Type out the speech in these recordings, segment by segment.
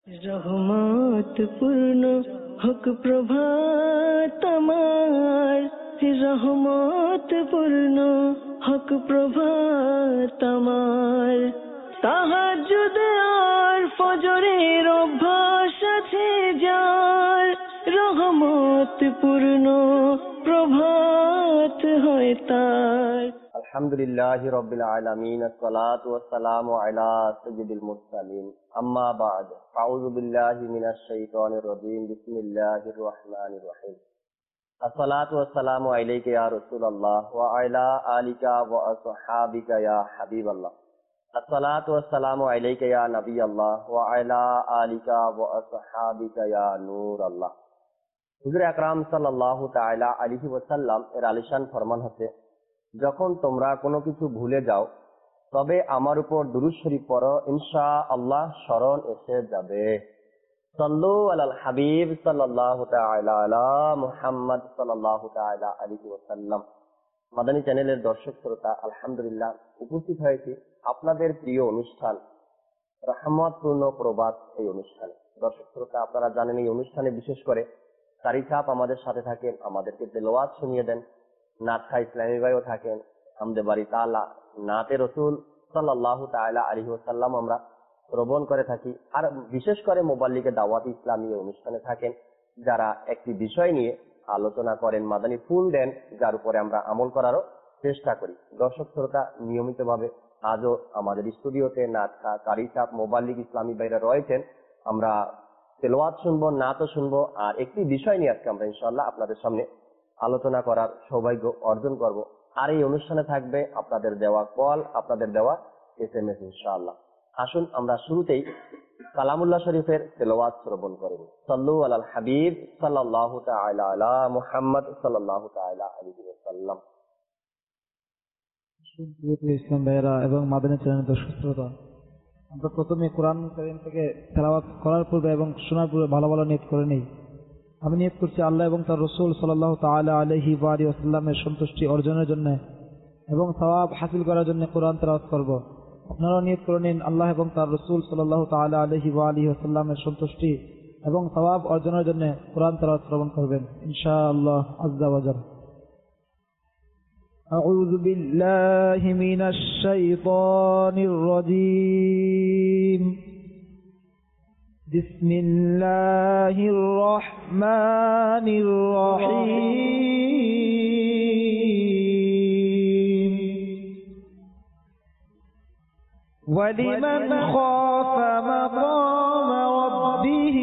রহমত পূর্ণ হোক প্রভাত আমার, রহমত পূর্ণ হোক প্রভাত আমার। তাহাজ্জুদ আর ফজরের অভ্যাস আছে যার, রহমত পূর্ণ প্রভাত হয় তার। আলহামদুলিল্লাহি রাব্বিল আলামিন, আসসালাতু ওয়াসসালামু আলা সাইয়্যিদিল মুরসালিন, আম্মা বা'দ। আউযু বিল্লাহি মিনাশ শাইতানির রাজীম। বিসমিল্লাহির রহমানির রহিম। আসসালাতু ওয়াসসালামু আলাইকা ইয়া রাসূলুল্লাহ ওয়া আলা আলিকা ওয়া আসহাবিকা ইয়া হাবিবাল্লাহ। আসসালাতু ওয়াসসালামু আলাইকা ইয়া নবিয়াল্লাহ ওয়া আলা আলিকা ওয়া আসহাবিকা ইয়া নূরাল্লাহ। হুজুর আকরাম সাল্লাল্লাহু তাআলা আলাইহি ওয়াসাল্লাম এর আলিশান ফরমান হচ্ছে, যখন তোমরা কোনো কিছু ভুলে যাও তবে আমার উপর দুরূদ শরীফ পড়ো, ইনশাআল্লাহ স্মরণ এসে যাবে। সাল্লু আলাল হাবিব সাল্লাল্লাহু তাআলা আলা মুহাম্মদ সাল্লাল্লাহু তাআলা আলাইহি ওয়াসাল্লাম। মাদানী চ্যানেলের দর্শক শ্রোতা, আলহামদুলিল্লাহ উপস্থিত হয়েছি আপনাদের প্রিয় অনুষ্ঠান রহমতপূর্ণ প্রবাদ এই অনুষ্ঠানে। দর্শক শ্রোতা, আপনারা জানেন এই অনুষ্ঠানে বিশেষ করে কারি সাহেব আমাদের সাথে থাকেন, আমাদেরকে তেলাওয়াত শুনিয়ে দেন। নাথা ইসলামী ভাইও থাকেন, হামদে বাড়ি তাআলা, নাতে রসুল সাল্লাল্লাহু তাআলা আলাইহি ওয়াসাল্লাম আমরা শ্রবণ করে থাকি। আর বিশেষ করে মুবাল্লিগে দাওয়াত ইসলামী অনুষ্ঠানে থাকেন, যারা একটি বিষয় নিয়ে আলোচনা করেন, মাদানী ফুল দেন, যার উপরে আমরা আমল করারও চেষ্টা করি। দর্শক শ্রোতা, নিয়মিতভাবে আজও আমাদের স্টুডিওতে নাথা, কারি সাহেব, মুবাল্লিগ ইসলামী ভাইরা রয়েছেন। আমরা তেলাওয়াত শুনবো, নাতও শুনবো, আর একটি বিষয় নিয়ে আজকে আমরা ইনশাআল্লাহ আপনাদের সামনে আলোচনা করার সৌভাগ্য অর্জন করব। আর এই অনুষ্ঠানে থাকবে আপনাদের দেওয়া কল, আপনাদের দেওয়া SMS ইনশাআল্লাহ। আসুন আমরা শুরুতেই কালামুল্লাহ শরীফের তেলাওয়াত শ্রবণ করব। সাল্লু আলাল হাবিব সাল্লাল্লাহু তাআলা আলা মুহাম্মদ সাল্লাল্লাহু তাআলা আলাইহি ওয়াসাল্লাম। ইসলাম ভাইয়েরা এবং মাদানী চ্যানেলের দর্শক শ্রোতা, আমরা প্রথমে কোরআন কারীম থেকে তেলাওয়াত করার পূর্বে এবং শোনার পূর্বে ভালো ভালো নিয়ত করে নেই। আমি নিয়ত করছি আল্লাহ এবং তার রাসূল সাল্লাল্লাহু তাআলা আলাইহি ওয়া আলিহি ওয়াসাল্লামের সন্তুষ্টি অর্জনের জন্য এবং সওয়াব হাসিল করার জন্য কোরআন তেলাওয়াত করব। আপনারাও নিয়ত করে নিন আল্লাহ এবং তার রাসূল সাল্লাল্লাহু তাআলা আলাইহি ওয়া আলিহি ওয়াসাল্লামের সন্তুষ্টি এবং সওয়াব অর্জনের জন্য কোরআন তেলাওয়াত শ্রবণ করবেন ইনশাআল্লাহ আযজা ওয়া জাল। আউযু বিল্লাহি মিনাশ শাইতানির রাজীম। بسم الله الرحمن الرحيم. ولمن خاف مقام ربه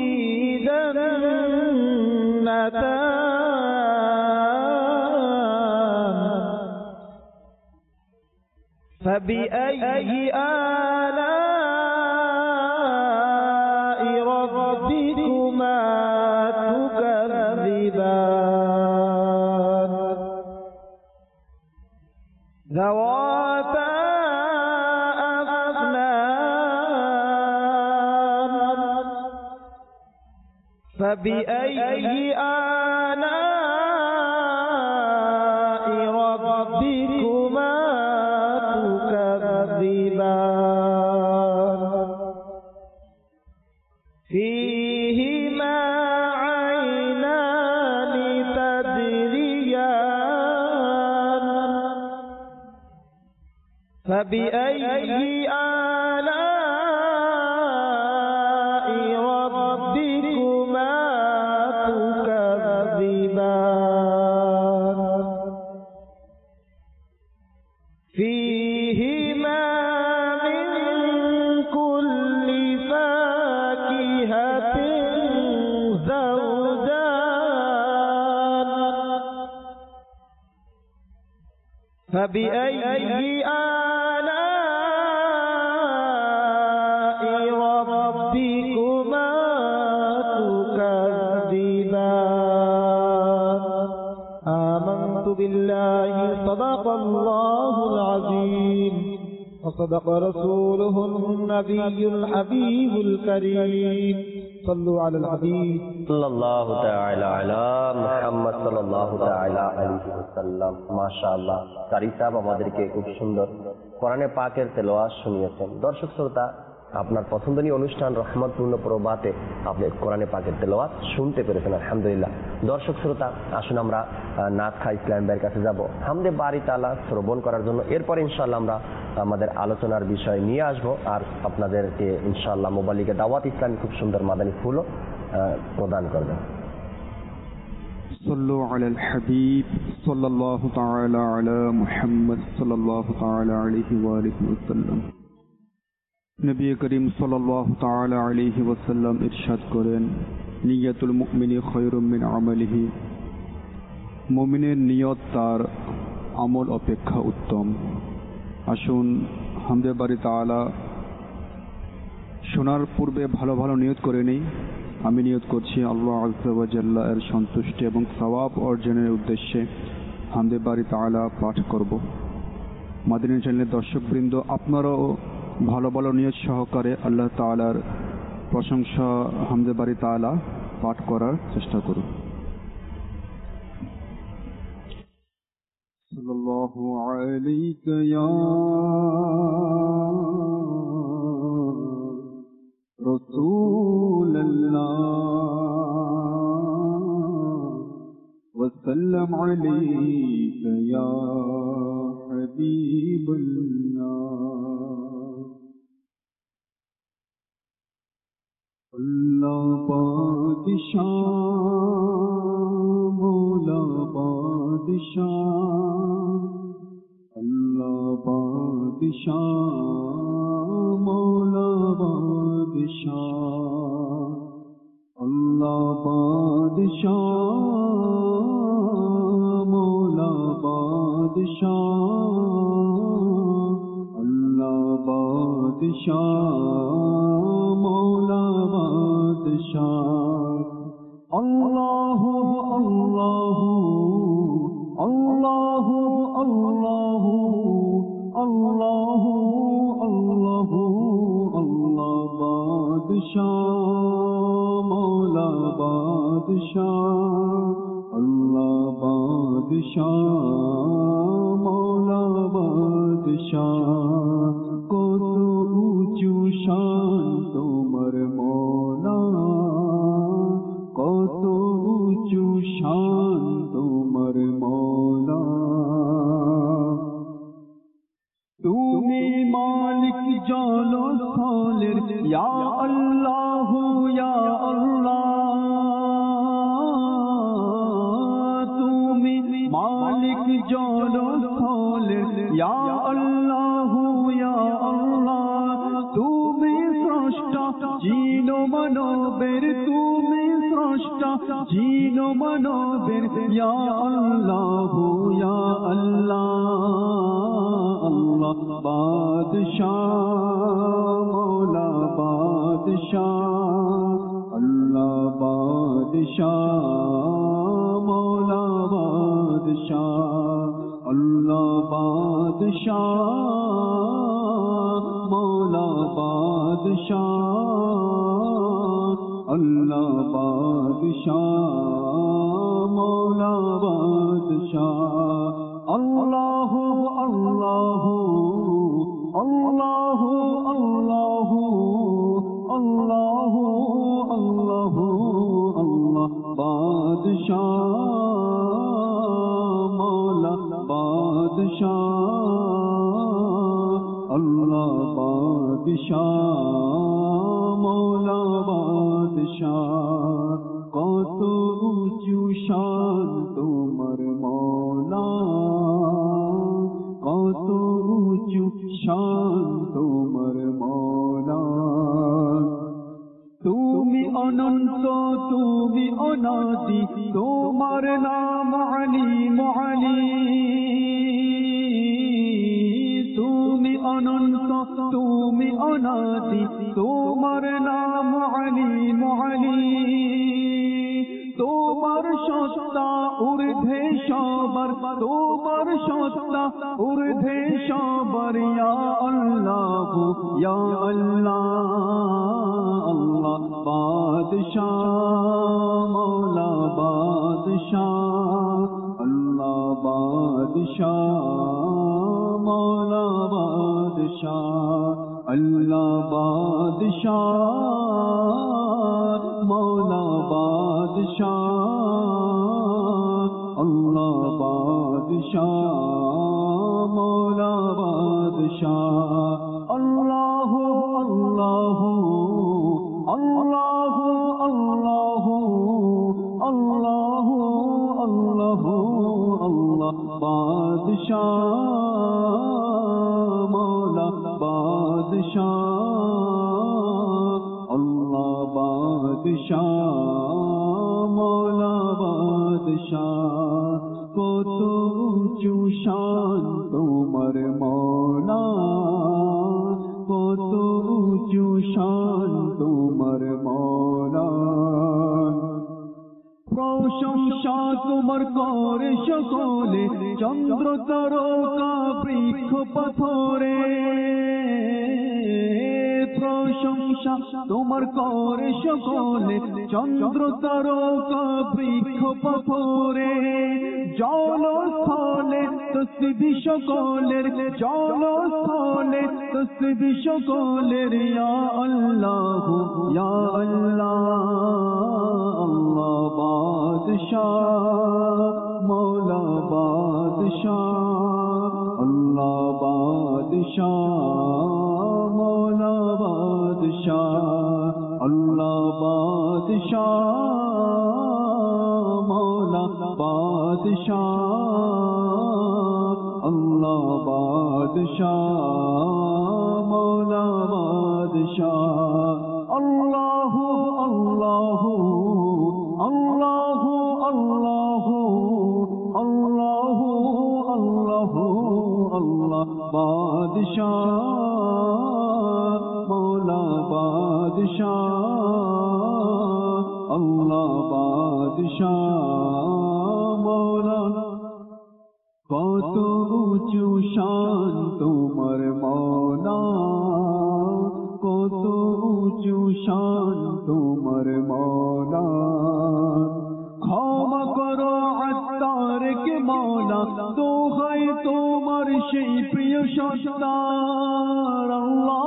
جنتان فبأي آلاء ربكما تكذبان ذواتا أفنان فبأي آلاء ربكما تكذبان فيهما عينان تجريان فبأي آلاء ربكما تكذبان فيهما من كل فاكهة زوجان فبأي آلاء ربكما تكذبان آمنت بالله صدق الله العظيم وصدق رسوله النبي الحبيب الكريم صلوا على الحبيب সাল্লাল্লাহু তাআলা আলা মুহাম্মদ সাল্লাল্লাহু তাআলা আলাইহি ওয়াসাল্লাম। মাশাআল্লাহ, কারি সাহেব আমাদেরকে খুব সুন্দর কোরআনে পাকের তেলাওয়াত শুনিয়েছেন। দর্শক শ্রোতা, আপনার পছন্দনীয় অনুষ্ঠান রহমতপূর্ণ প্রভাতে আপনি কোরআনে পাকের তেলাওয়াত শুনতে পেরেছেন, আলহামদুলিল্লাহ। দর্শক শ্রোতা, আসুন আমরা নাথ খা ইসলাম ভাইয়ের কাছে যাব হামদে বারি তাআলা শ্রবণ করার জন্য। এরপর ইনশাআল্লাহ আমরা আমাদের আলোচনার বিষয় নিয়ে আসব, আর আপনাদেরকে ইনশাআল্লাহ মোবালিকে দাওয়াত ইসলামী খুব সুন্দর মাদানী ফুলও প্রদান করবেন। صلوا على الحبيب صلى الله تعالى على محمد صلى الله تعالى عليه وآله وسلم। নবী করিম সাল্লাল্লাহু তাআলা আলাইহি ওয়াসাল্লাম ইরশাদ করেন, নিয়াতুল মুমিনি খায়রুম মিন আমালিহি। মুমিনের নিয়ত তার আমল অপেক্ষা উত্তম। আসুন হামদে বারি তাআলা শোনার পূর্বে ভালো ভালো নিয়ত করে নেই। আমি নিয়ত করছি আল্লাহ আযজা ওয়া জাল্লা এর সন্তুষ্টি এবং সওয়াব অর্জনের উদ্দেশ্যে হামদে বারি তাআলা পাঠ করব। মাদানী চ্যানেলের দর্শকবৃন্দ, আপনারাও ভালো ভালো নিয়ত সহকারে আল্লাহ তাআলার প্রশংসা হামদে বারি তাআলা পাঠ করার চেষ্টা করুন। সাল্লাল্লাহু আলাইকা ইয়া রাসূলুল্লাহ ওয়া সাল্লাম আলাইকা ইয়া হাবিবাল্লাহ। अल्लाह बादशाह मौला बादशाह, अल्लाह बादशाह मौला बादशाह, अल्लाह बादशाह मौला बादशाह, अल्लाह बादशाह मौला बादशाह। अल्लाहु अल्लाहु अल्लाहु अल्लाहु अल्लाहु अल्लाहु अल्लाह बादशाह मौला बादशाह, अल्लाह बादशाह मौला बादशाह। কত উঁচু শান তোমার মওলা, কত উঁচু শান তোমার মওলা। তুমি মালিক জলস্থলের, ইয়া আল্লাহ ইয়া আল্লাহ। তুমি মালিক জলস্থলের, ইয়া আল্লাহ ইয়া আল্লাহ। তুমি স্রষ্টা জিন মানবের, তুমি স্রষ্টা জিন মানবের, ইয়া আল্লাহ ইয়া আল্লাহ। আল্লাহ বাদশাহ মওলা বাদশাহ, আল্লাহ বাদশাহ মওলা বাদশাহ, আল্লাহ বাদশাহ মওলা বাদশাহ, আল্লাহ বাদশাহ মওলা বাদশাহ। আল্লাহু আল্লাহু আল্লাহু আল্লাহু আল্লাহু আল্লাহু আল্লাহ বাদশাহ মওলা বাদশাহ, আল্লাহ বাদশাহ মওলা বাদশাহ। কত উঁচু শান তোমার মওলা, কত উঁচু শান তোমার মওলা। তুমি অনন্ত তুমি অনাদি, তোমার নাম আলিম আলিম। তুমি অনন্ত তুমি অনাদি, তোমার নাম আলিম আলিম। তোমার সত্তা ঊর্ধ্বে সবার, তোমার সত্তা ঊর্ধ্বে সবার, ইয়া আল্লাহ ইয়া আল্লাহ। আল্লাহ বাদশাহ মওলা বাদশাহ, আল্লাহ বাদশাহ মওলা বাদশাহ, আল্লাহ বাদশাহ মৌলা বাদশাহ আল্লাহ বাদশাহ মৌলা বাদশাহ আল্লাহু আল্লাহু আল্লাহু আল্লাহু আল্লাহু আল্লাহু আল্লাহ বাদশাহ মৌলা বাদশাহ আল্লাহ বাদশাহ মৌলা বাদশাহ কত উঁচু শান তোমার মৌলা কত উঁচু শান তোমার মৌলা প্রশংসা তোমার করে সকলে চন্দ্র তারকা বৃক্ষ পাথরে প্রশংসা তোমার করে সকলে চন্দ্র তারকা বৃক্ষ পাথরে জলস্থলে তসবিহ সকলের জলস্থলে তসবিহ সকলের ইয়া আল্লাহ ইয়া আল্লাহ আল্লাহ বাদশাহ মৌলা বাদশাহ আল্লাহ বাদশাহ মৌলা বাদশাহ আল্লাহ বাদশাহ মৌলা বাদশাহ আল্লাহ বাদশাহ মৌলা বাদশাহ আল্লাহু আল্লাহু আল্লাহু আল্লাহু আল্লাহু আল্লাহু আল্লাহ বাদশাহ মৌলা বাদশাহ আল্লাহ বাদশাহ মৌলা কত উঁচু শান তোমার মৌলা কত উঁচু শান তোমার মৌলা ক্ষমা করো আত্মারকে মৌলা দোহাই তোমার সেই প্রিয় সত্তার আল্লাহ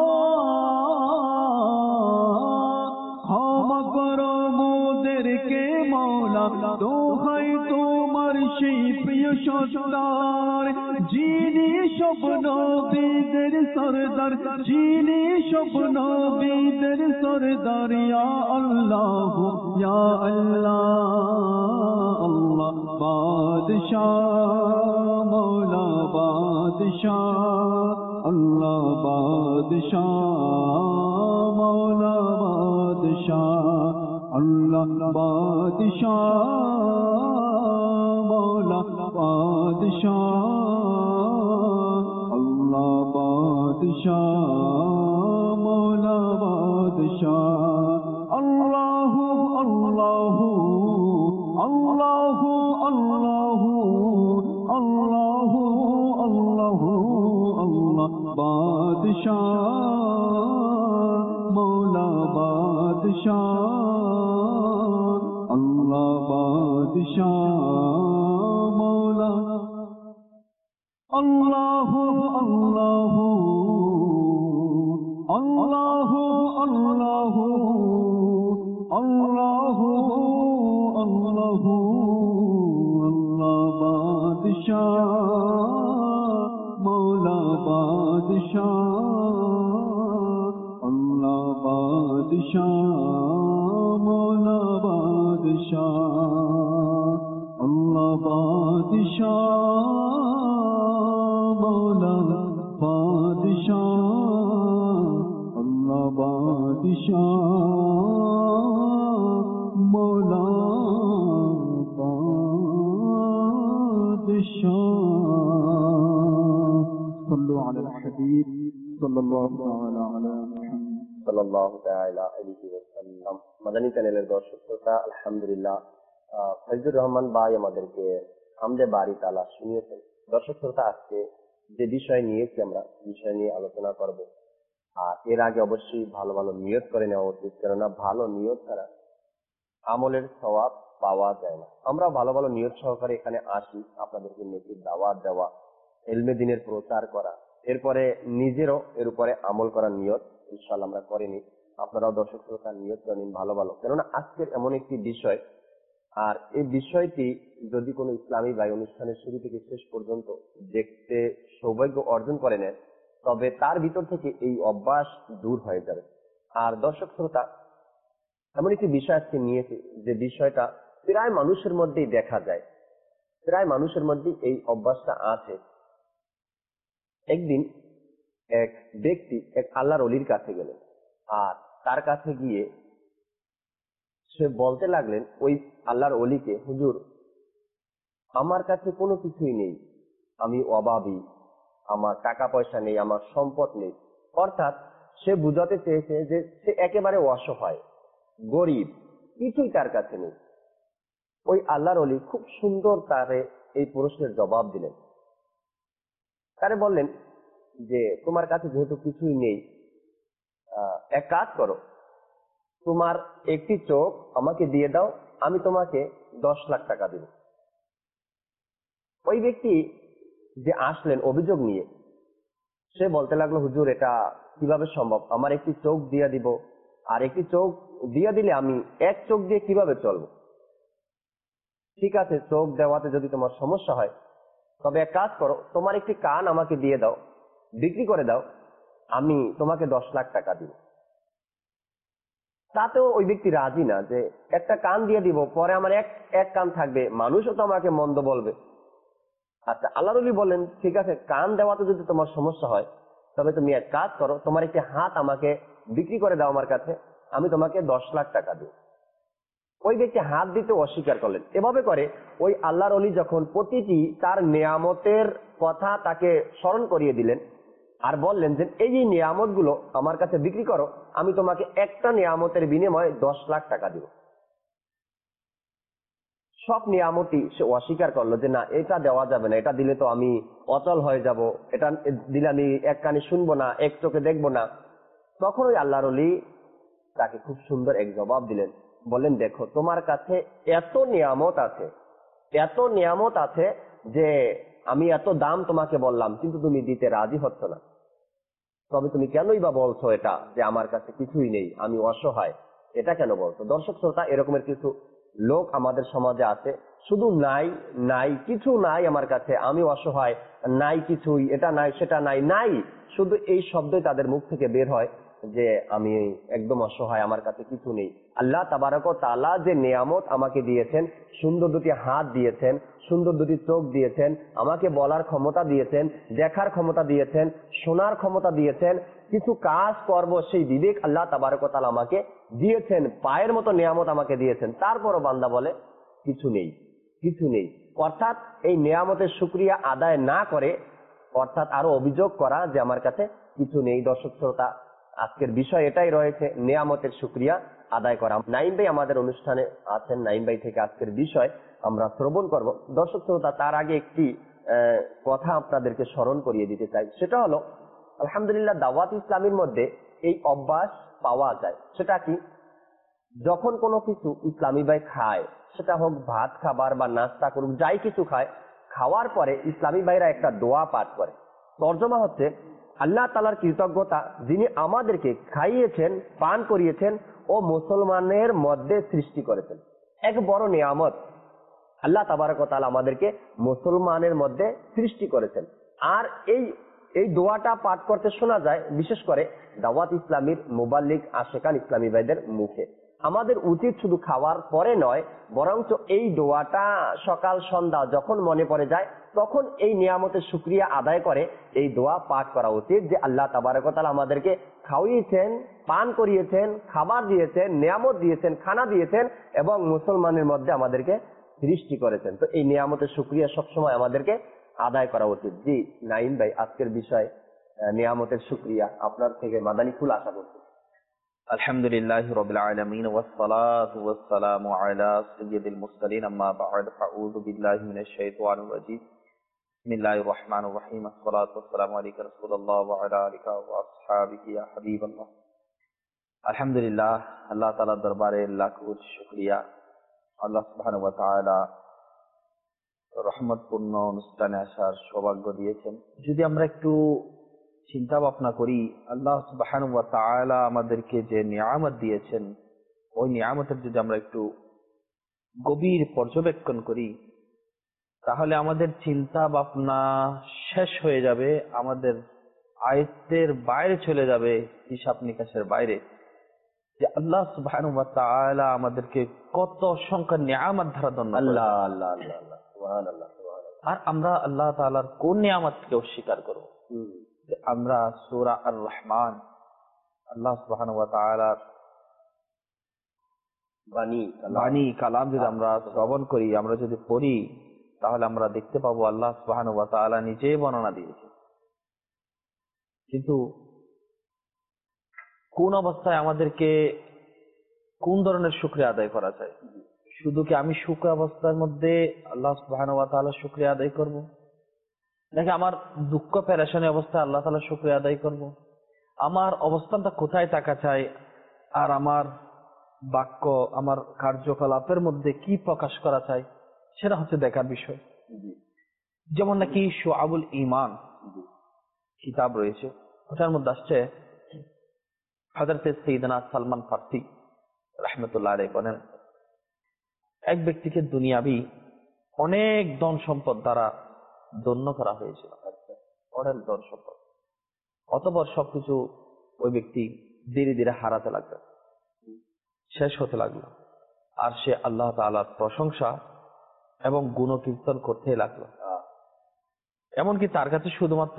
ক্ষমা করো মোদেরকে মৌলা দোহাই তোমার সেই প্রিয় সত্তার যিনি স্বপ্ন নবীদের সরদার যিনি স্বপ্ন নবীদের সরদার ইয়া আল্লাহ ইয়া আল্লাহ আল্লাহ বাদশাহ মৌলা বাদশাহ আল্লাহ বাদশাহ মৌলা বাদশাহ আল্লাহ বাদশাহ মৌলা বাদশাহ আল্লাহ বাদশাহ মৌলা বাদশাহ আল্লাহু আল্লাহু আল্লাহু আল্লাহু আল্লাহু আল্লাহু আল্লাহ বাদশাহ মৌলা বাদশাহ আল্লাহ বাদশাহ মৌলা আল্লাহু আল্লাহু আল্লাহু আল্লাহু আল্লাহু আল্লাহু আল্লাহ বাদশাহ মৌলা বাদশাহ আল্লাহ বাদশাহ মৌলা বাদশাহ আল্লাহ বাদশাহ মৌলা বাদশাহ আল্লাহ বাদশাহ মৌলা বাদশাহ صلوا على الحبيب صلى الله تعالى على محمد সাল্লাল্লাহু তাআলা আলাইহি ওয়াসাল্লাম। মাদানী চ্যানেলের দর্শক শ্রোতা, আলহামদুলিল্লাহ ফজলুর রহমান ভাই আমাদেরকে হামদে বারি তাআলা শুনিয়েছেন। দর্শক শ্রোতা, আজকে যে বিষয় নিয়েছি আমরা বিষয় নিয়ে আলোচনা করব। আর এর আগে অবশ্যই ভালো ভালো নিয়ত করে নেওয়া উচিত, কেননা ভালো নিয়ত ছাড়া আমলের সওয়াব পাওয়া যায় না। আমরা ভালো ভালো নিয়ত সহকারে এখানে আসি আপনাদেরকে নেকির দাওয়াত দেওয়া, ইলমে দ্বীনের প্রচার করা, এরপরে নিজেরও এর উপরে আমল করার নিয়ত ইনশাআল্লাহ আমরা করিনি। আপনারাও দর্শক শ্রোতা নিয়ত করে নিন ভালো ভালো, কেননা আজকের এমন একটি বিষয়, আর এই বিষয়টি যদি কোনো ইসলামী ভাই অনুষ্ঠানের শুরু থেকে শেষ পর্যন্ত দেখতে সৌভাগ্য অর্জন করে নেন, তবে তার ভিতর থেকে এই অভ্যাস দূর হয়ে যাবে। আর দর্শক শ্রোতা, এমন একটি বিষয় আজকে নিয়েছি যে বিষয়টা প্রায় মানুষের মধ্যেই দেখা যায়, প্রায় মানুষের মধ্যেই এই অভ্যাসটা আছে। একদিন এক ব্যক্তি এক আল্লাহর ওলির কাছে গেলেন, আর তার কাছে গিয়ে সে বলতে লাগলেন ওই আল্লাহর ওলিকে, হুজুর আমার কাছে কোনো কিছুই নেই, আমি অভাবী, আমার টাকা পয়সা নেই, আমার সম্পদ নেই। অর্থাৎ সে বুঝাতে চেয়েছে যে সে একেবারে অসহায়, গরিব, কিছুই তার কাছে নেই। ওই আল্লাহর ওলি খুব সুন্দর তারে এই প্রশ্নের জবাব দিলেন। তারে বললেন যে তোমার কাছে যেহেতু কিছুই নেই, এক কাজ করো, তোমার একটি চোখ আমাকে দিয়ে দাও, আমি তোমাকে 10 লাখ টাকা দিব। ওই ব্যক্তি যে আসলেন অভিযোগ নিয়ে, সে বলতে লাগলো, হুজুর এটা কিভাবে সম্ভব, আমার একটি চোখ দিয়ে দিব, আর একটি চোখ দিয়ে দিলে আমি এক চোখ দিয়ে কিভাবে চলবো? ঠিক আছে, চোখ দেওয়াতে যদি তোমার সমস্যা হয়, তবে এক কাজ করো, তোমার একটি কান আমাকে দিয়ে দাও, বিক্রি করে দাও, আমি তোমাকে 10 লাখ টাকা দিব। তাতেও ওই ব্যক্তি রাজি না, যে একটা কান দিয়ে দিব, পরে আমার এক কান থাকবে, মানুষও তো আমাকে মন্দ বলবে। আচ্ছা, আল্লাহর ওলি বলেন ঠিক আছে, কান দেওয়াতে যদি তোমার সমস্যা হয়, তবে তুমি এক কাজ করো, তোমার একটি হাত আমাকে বিক্রি করে দাও আমার কাছে, আমি তোমাকে 10 লাখ টাকা দিব। ওই ব্যক্তি হাত দিতে অস্বীকার করলেন। এভাবে করে ওই আল্লাহর ওলি যখন প্রতিটি তার নিয়ামতের কথা তাকে স্মরণ করিয়ে দিলেন, আর বললেন যে এই যে নিয়ামত গুলো আমার কাছে বিক্রি করো, আমি তোমাকে একটা নিয়ামতের বিনিময়ে 10 লাখ টাকা দিব। সব নিয়ামতই সে অস্বীকার করলো যে না, এটা দেওয়া যাবে না, এটা দিলে তো আমি অচল হয়ে যাব, এটা দিলে আমি এক কানে শুনবো না, এক চোখে দেখবো না। তখন ওই আল্লাহর ওলি তাকে খুব সুন্দর এক জবাব দিলেন, বলেন দেখো তোমার কাছে এত নিয়ামত আছে, এত নিয়ামত আছে যে আমি এত দাম তোমাকে বললাম, কিন্তু তুমি দিতে রাজি হচ্ছ না, তবে তুমি কেনই বা বলছো এটা যে আমার কাছে কিছুই নেই, আমি অসহায়, এটা কেন বলছো? দর্শক শ্রোতা, এরকমের কিছু লোক আমাদের সমাজে আছে, শুধু নাই নাই, কিছু নাই আমার কাছে, আমি অসহায়, নাই কিছুই, এটা নাই সেটা নাই, নাই শুধু এই শব্দই তাদের মুখ থেকে বের হয় যে আমি একদম অসহায়, আমার কাছে কিছু নেই। আল্লাহ তাবারক ওয়া তাআলা যে নিয়ামত আমাকে দিয়েছেন, সুন্দর দুটি হাত দিয়েছেন, সুন্দর দুটি চোখ দিয়েছেন, আমাকে বলার ক্ষমতা দিয়েছেন, দেখার ক্ষমতা দিয়েছেন, শোনার ক্ষমতা দিয়েছেন, কিছু কাজ করব সেই বিবেক আল্লাহ তাবারক ওয়া তাআলা আমাকে দিয়েছেন, পায়ের মতো নিয়ামত আমাকে দিয়েছেন। তারপরও বান্দা বলে কিছু নেই, কিছু নেই। অর্থাৎ এই নিয়ামতের শুকরিয়া আদায় না করে, অর্থাৎ আরো অভিযোগ করা যে আমার কাছে কিছু নেই। দর্শক শ্রোতা, আজকের বিষয় এটাই রয়েছে, নিয়ামতের শুকরিয়া আদায় করা। নাইম ভাই আমাদের অনুষ্ঠানে আছেন, নাইম ভাই থেকে আজকের বিষয় আমরা শ্রবণ করব। দর্শক শ্রোতা, তার আগে একটি কথা আপনাদেরকে স্মরণ করিয়ে দিতে চাই, সেটা হলো আলহামদুলিল্লাহ দাওয়াত ইসলামের মধ্যে এই অভ্যাস পাওয়া যায়। সেটা কি, যখন কোনো কিছু ইসলামী ভাই খায়, সেটা হোক ভাত খাবার বা নাস্তা করুক, যাই কিছু খায়, খাওয়ার পরে ইসলামী ভাইরা একটা দোয়া পাঠ করে। তর্জমা হচ্ছে, আল্লাহ তাআলার কৃতজ্ঞতা যিনি আমাদেরকে খাইয়েছেন, পান করিয়েছেন ও মুসলমানের মধ্যে সৃষ্টি করেছেন। এক বড় নিয়ামত, আল্লাহ তাবারক ওয়া তাআলা আমাদেরকে মুসলমানের মধ্যে সৃষ্টি করেছেন। আর এই দোয়াটা পাঠ করতে শোনা যায় বিশেষ করে দাওয়াত ইসলামীর মুবাল্লিগ আশেকান ইসলামী ভাইদের মুখে। আমাদের উচিত শুধু খাওয়ার পরে নয়, বরঞ্চ এই দোয়াটা সকাল সন্ধ্যা যখন মনে পড়ে যায়, তখন এই নিয়ামতের শুকরিয়া আদায় করে এই দোয়া পাঠ করা উচিত, যে আল্লাহ তাবারক ওয়া তাআলা আমাদেরকে খাওয়িয়েছেন, পান করিয়েছেন, খাবার দিয়েছেন, নিয়ামত দিয়েছেন, খানা দিয়েছেন এবং মুসলমানের মধ্যে আমাদেরকে সৃষ্টি করেছেন। তো এই নিয়ামতের শুকরিয়া সবসময় আমাদেরকে আদায় করা উচিত। জি নাইম ভাই, আজকের বিষয় নিয়ামতের শুকরিয়া, আপনার থেকে মাদানী ফুল আশা করছি। আলহামদুলিল্লাহি রাব্বিল আলামিন ওয়াস সালাতু ওয়াস সালামু আলা সাইয়্যিদিল মুরসালিন, আম্মা বা'দ, ফাউযু বিল্লাহি মিনাশ শাইতানির রাজীম। বিসমিল্লাহির রহমানির রহিম। আসসালাতু ওয়াসসালামু আলাইকা রাসূলুল্লাহ ওয়া আলা আলিহি ওয়া আসহাবিহি ইয়া হাবিবাল্লাহ। আলহামদুলিল্লাহ, আল্লাহ তাআলার দরবারে লাখ শুকরিয়া। আল্লাহ সুবহানাহু ওয়া তাআলা রহমতপূর্ণ অনুষ্ঠানে আসার সৌভাগ্য দিয়েছেন। যদি আমরা একটু চিন্তা ভাবনা করি আল্লাহ সুবহানাহু ওয়া তাআলা আমাদেরকে যে নিয়ামত দিয়েছেন, ওই নিয়ামতের যদি আমরা একটু গভীর পর্যবেক্ষণ করি, তাহলে আমাদের চিন্তা ভাবনা শেষ হয়ে যাবে, আমাদের আয়ত্তের বাইরে চলে যাবে, হিসাব নিকাশের বাইরে, যে আল্লাহ সুবহানাহু ওয়া তাআলা আমাদেরকে কত সংখ্যা নিয়ামত ধারা ধন্য করেছেন। আল্লাহ আল্লাহ আল্লাহ আল্লাহ সুবহানাল্লাহ সুবহানাল্লাহ। আর আমরা আল্লাহ তাআলার কোন নিয়ামতকে অস্বীকার করব? যে আমরা সূরা আর রহমান, আল্লাহ সুবহানাহু ওয়া তাআলার বাণী কালাম যদি আমরা শ্রবণ করি, আমরা যদি পড়ি, তাহলে আমরা দেখতে পাবো আল্লাহ সুবহানাহু ওয়া তাআলা নিজেই বর্ণনা দিয়েছেন। কিন্তু কোন অবস্থায় আমাদেরকে কোন ধরনের শুকরিয়া আদায় করা যায়? শুধু কি আমি সুখ অবস্থার মধ্যে আল্লাহ সুবহানাহু ওয়া তাআলার শুকরিয়া আদায় করব, নাকি আমার দুঃখ পেরেশানি অবস্থায় আল্লাহ তাআলার শুকরিয়া আদায় করব? আমার অবস্থানটা কোথায় থাকা চাই, আর আমার বাক্য, আমার কার্যকলাপের মধ্যে কি প্রকাশ করা চাই, সেটা হচ্ছে দেখার বিষয়। যেমন নাকি শুআবুল ঈমান কিতাব রয়েছে, ওটার মধ্যে আসছে হযরত সাইয়েদনা সালমান ফারসি রাহমাতুল্লাহ আলাইহি বলেন, এক ব্যক্তিকে দুনিয়াবি অনেক ধন সম্পদ দ্বারা ধন্য করা হয়েছিল, অনেক ধন সম্পদ। অতঃপর সবকিছু ওই ব্যক্তি ধীরে ধীরে হারাতে লাগলো, শেষ হতে লাগলো, আর সে আল্লাহ তাআলার প্রশংসা এবং গুণকীর্তন করতে লাগলো। এমনকি তার কাছে শুধুমাত্র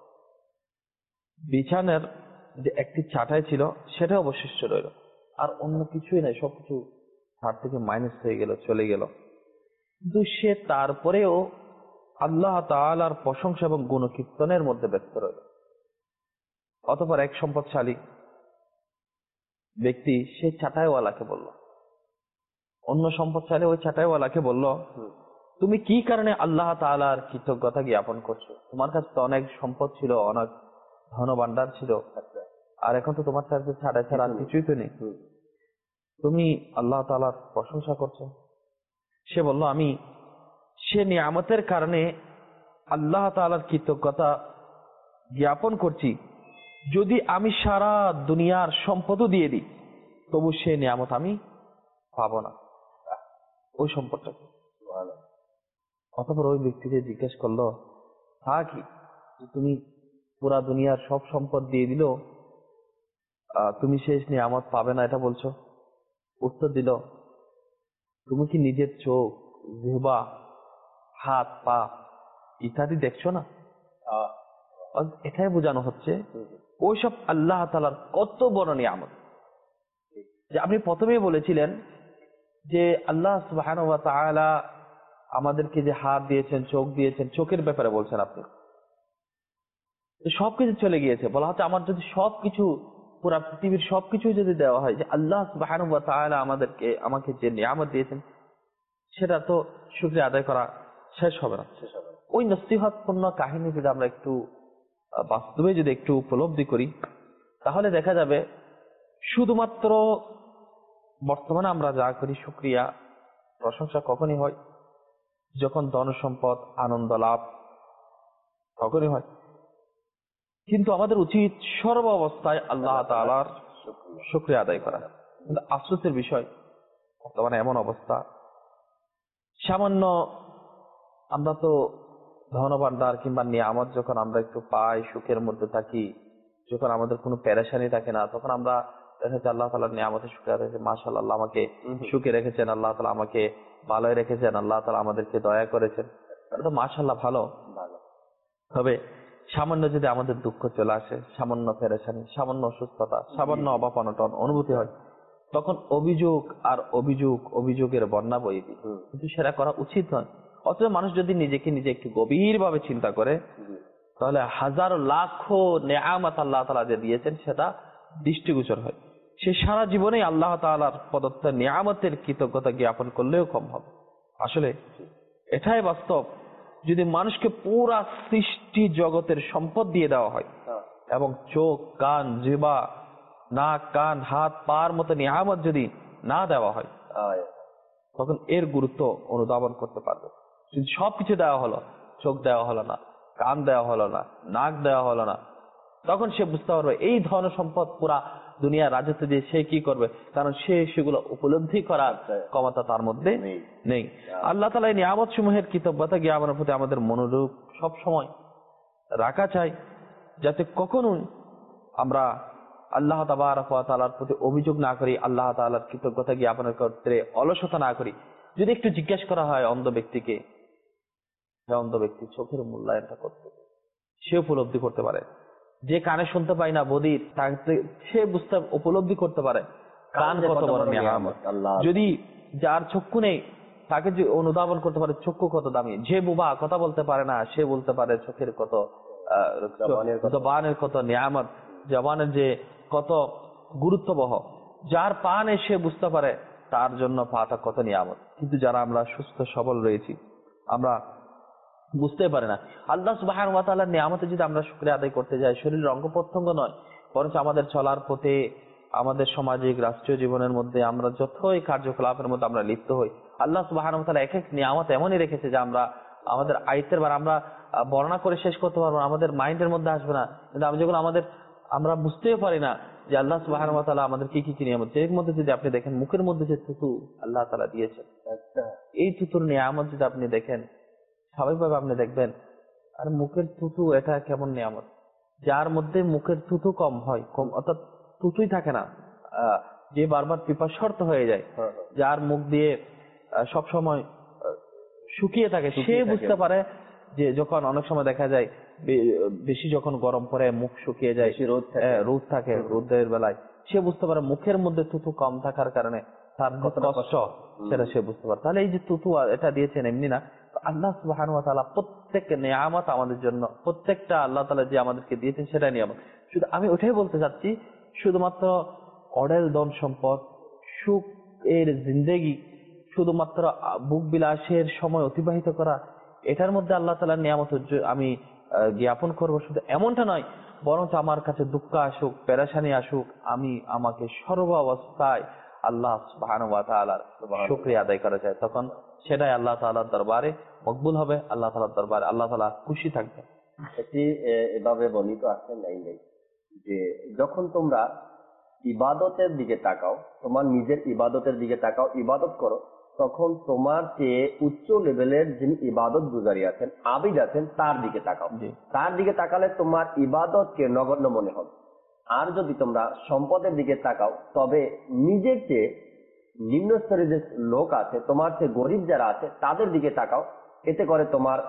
বিছানার যে একটি চাটাই ছিল সেটা অবশিষ্ট রইল, আর অন্য কিছুই নাই, সবকিছু তার থেকে মাইনাস হয়ে গেল, চলে গেল। কিন্তু সে তারপরেও আল্লাহ তাআলার প্রশংসা এবং গুণকীর্তনের মধ্যে ব্যস্ত রইল। অতঃপর এক সম্পদশালী ব্যক্তি সেই চাটাইওয়ালাকে বলল, অন্য সম্পদশালী ওই চাটাইওয়ালাকে বলল, তুমি কি কারণে আল্লাহ তাআলার কৃতজ্ঞতা জ্ঞাপন করছো? তোমার কাছে তো অনেক সম্পদ ছিল, অনেক ধন ভাণ্ডার ছিল, আর এখন তো তোমার কাছে ছাড়া ছাড়া আর কিছুই তো নেই, তুমি আল্লাহ তাআলার প্রশংসা করছো? সে বলল, আমি সে নিয়ামতের কারণে আল্লাহ তাআলার কৃতজ্ঞতা জ্ঞাপন করছি, যদি আমি সারা দুনিয়ার সম্পদও দিয়ে দিই তবু সে নিয়ামত আমি পাবো না, ওই সম্পদটা। অতঃপর ওই ব্যক্তিকে জিজ্ঞেস করলো, তা কি তুমি পুরা দুনিয়ার সব সম্পদ দিয়ে দিল, তুমি শেষ নিয়ামত পাবে না এটা বলছো? উত্তর দিল, তুমি কি নিজের চোখ, জিহ্বা, হাত, পা ইত্যাদি দেখছো না? এটাই বোঝানো হচ্ছে ওইসব আল্লাহ তাআলার কত বড় নিয়ামত। যে আপনি প্রথমেই বলেছিলেন যে আল্লাহ সুবহানাহু ওয়া তাআলা আমাদেরকে যে হাত দিয়েছেন, চোখ দিয়েছেন, চোখের ব্যাপারে বলছেন আপনি, সবকিছু চলে গিয়েছে। বলা হচ্ছে আমার যদি সবকিছু, পুরা পৃথিবীর সবকিছু যদি দেওয়া হয়, যে আল্লাহ সুবহানাহু ওয়া তাআলা আমাকে যে নিয়ামত দিয়েছেন, সেটা তো শুকরিয়া আদায় করা শেষ হবে না। ওই নসিহতপূর্ণ কাহিনী যদি আমরা একটু বাস্তবে যদি একটু উপলব্ধি করি, তাহলে দেখা যাবে শুধুমাত্র বর্তমানে আমরা যা করি, শুকরিয়া প্রশংসা কখনই হয় যখন ধন সম্পদ, আনন্দ লাভ, তখনই হয়। কিন্তু আমাদের উচিত সর্ব অবস্থায় আল্লাহ তাআলার শুকরিয়া আদায় করা। কিন্তু আফসোসের বিষয়, বর্তমানে এমন অবস্থা, সামান্য আমরা তো ধন ভাণ্ডার কিংবা নিয়ামত যখন আমরা একটু পাই, সুখের মধ্যে থাকি, যখন আমাদের কোনো পেরেশানি থাকে না, তখন আমরা দেখা যাচ্ছে আল্লাহ তাআলার নিয়ামতের শুকরিয়া আদায় করি। মাশাআল্লাহ, আল্লাহ আমাকে সুখে রেখেছেন, আল্লাহ তাআলা আমাকে ভালোই রেখেছেন, আল্লাহ তাআলা আমাদেরকে দয়া করেছেন, এটা তো মাশাআল্লাহ ভালো। তবে সামান্য যদি আমাদের দুঃখ চলে আসে, সামান্য পেরেশানি, সামান্য অসুস্থতা, সামান্য অভাব অনটন অনুভূতি হয়, তখন অভিযোগের বন্যা বয়ে দিই। কিন্তু সেটা করা উচিত নয়। অথচ মানুষ যদি নিজেকে নিজে একটু গভীর ভাবে চিন্তা করে, তাহলে হাজার লাখো নিয়ামত আল্লাহ তাআলা যে দিয়েছেন সেটা দৃষ্টিগোচর হয়। সে সারা জীবনেই আল্লাহ তাআলার প্রদত্ত নিয়ামতের কৃতজ্ঞতা জ্ঞাপন করলেও কম হবে। আসলে এটাই বাস্তব। যদি মানুষকে পুরা সৃষ্টি জগতের সম্পদ দিয়ে দেওয়া হয় এবং চোখ, কান, জিহ্বা, নাক, কান, হাত, পার মতো নিয়ামত যদি না দেওয়া হয়, তখন এর গুরুত্ব অনুধাবন করতে পারবে। সবকিছু দেওয়া হলো, চোখ দেওয়া হলো না, কান দেওয়া হলো না, নাক দেওয়া হলো না, তখন সে বুঝতে পারবে এই ধন সম্পদ পুরা দুনিয়ার রাজত্ব দিয়ে সে কি করবে, কারণ সে সেগুলো উপলব্ধি করার ক্ষমতা তার মধ্যে নেই। আল্লাহ তাআলা এই নিয়ামত সমূহের কৃতজ্ঞতা জ্ঞাপনের প্রতি আমাদের মনোযোগ সব সময় রাখা চাই, যাতে কখনোই আমরা আল্লাহ তাবারক ওয়া তাআলার প্রতি অভিযোগ না করি, আল্লাহ তাআলার কৃতজ্ঞতা জ্ঞাপনের ক্ষেত্রে অলসতা না করি। যদি একটু জিজ্ঞেস করা হয় অন্ধ ব্যক্তিকে, অন্ধ ব্যক্তি চোখের মূল্যায়নটা করতে, সে উপলব্ধি করতে পারে। যে কানে শুনতে পায় না বধির, সে বুঝতে উপলব্ধি করতে পারে কান কত বড় নিয়ামত। যদি যার চক্ষু নেই তাকে যে অনুধাবন করতে পারে চক্ষু কত দামি। যে বোবা কথা বলতে পারে না সে বলতে পারে চোখের কত, জবানের কত নিয়ামত, জবানের যে কত গুরুত্ববহ। যার পা নেই সে বুঝতে পারে তার জন্য পাটা কত নিয়ামত। কিন্তু যারা আমরা সুস্থ সবল রয়েছি আমরা বুঝতে পারে না। আল্লাহ সুবহানাহু ওয়া তাআলার নিয়ামতে যদি আমরা শুকরিয়া আদায় করতে যাই, শরীরের অঙ্গ প্রত্যঙ্গ নয় বরঞ্চ আমাদের চলার পথে, আমাদের সামাজিক রাষ্ট্রীয় জীবনের মধ্যে আমরা যতই কার্যকলাপের মধ্যে আমরা লিপ্ত হই, আল্লাহ সুবহানাহু ওয়া তাআলা এক এক নিয়ামত এমনই রেখেছে যে আমরা আমাদের আয়ত্তের বার আমরা বর্ণনা করে শেষ করতে পারবো না, আমাদের মাইন্ডের মধ্যে আসবে না। কিন্তু আমি যখন আমরা বুঝতেও পারি না যে আল্লাহ সুবহানাহু ওয়া তাআলা আমাদের কি কি নিয়ামত। এর মধ্যে যদি আপনি দেখেন মুখের মধ্যে যে থুতু আল্লাহ তাআলা দিয়েছেন, এই থুতুর নিয়ামত যদি আপনি দেখেন, স্বাভাবিকভাবে আপনি দেখবেন আর মুখের থুতু এটা কেমন নিয়ামত। যার মধ্যে মুখের থুতু কম হয়, কম অর্থাৎ থুতুই থাকে না, যে বারবার পিপাসার্ত হয়ে যায়, যার মুখ দিয়ে সব সময় শুকিয়ে থাকে, সে বুঝতে পারে যে যখন অনেক সময় দেখা যায় বেশি যখন গরম পড়ে মুখ শুকিয়ে যায়, রোদ থাকে, রোদের বেলায় সে বুঝতে পারে মুখের মধ্যে থুতু কম থাকার কারণে তার কত কষ্ট সেটা সে বুঝতে পারে। তাহলে এই যে থুতু এটা দিয়েছেন এমনি না, আল্লাহ সুবহানাহু ওয়া তাআলা প্রত্যেক নিয়ামত আমাদের জন্য, প্রত্যেকটা আল্লাহ তাআলা যে আমাদেরকে দিয়েছেন সেটা নিয়ামত। শুধু আমি ওটাই বলতে চাচ্ছি, শুধুমাত্র অঢেল ধন সম্পদ, সুখ এর জিন্দেগি, শুধুমাত্র বুক বিলাসের সময় অতিবাহিত করা, এটার মধ্যে আল্লাহ তাআলার নিয়ামত আমি জ্ঞাপন করব শুধু এমনটা নয়, বরঞ্চ আমার কাছে দুঃখ আসুক, পেরেশানি আসুক, আমাকে সর্ব অবস্থায় আল্লাহ সুবহানাহু ওয়া তাআলার শুকরিয়া আদায় করা যায়, তখন সেটাই আল্লাহ তাআলার দরবারে মকবুল হবে, আল্লাহ তাআলার দরবারে আল্লাহ তাআলা খুশি থাকবে। এটি এভাবে বর্ণিত আছে নাই যে যখন তোমরা ইবাদতের দিকে তাকাও, তোমার নিজের ইবাদতের দিকে তাকাও, ইবাদত করো, তখন তোমার চেয়ে উচ্চ লেভেলের যিনি ইবাদত গুজারি আছেন, আবিদ আছেন, তার দিকে তাকাও। তার দিকে তাকালে তোমার ইবাদতকে নগণ্য মনে হবে। আর যদি তোমরা সম্পদের দিকে তাকাও, তবে নিজের চেয়ে নিম্ন স্তরের যে লোক আছে, তোমার চেয়ে গরিব যারা আছে তাদের দিকে তাকাও। এতে করে তোমার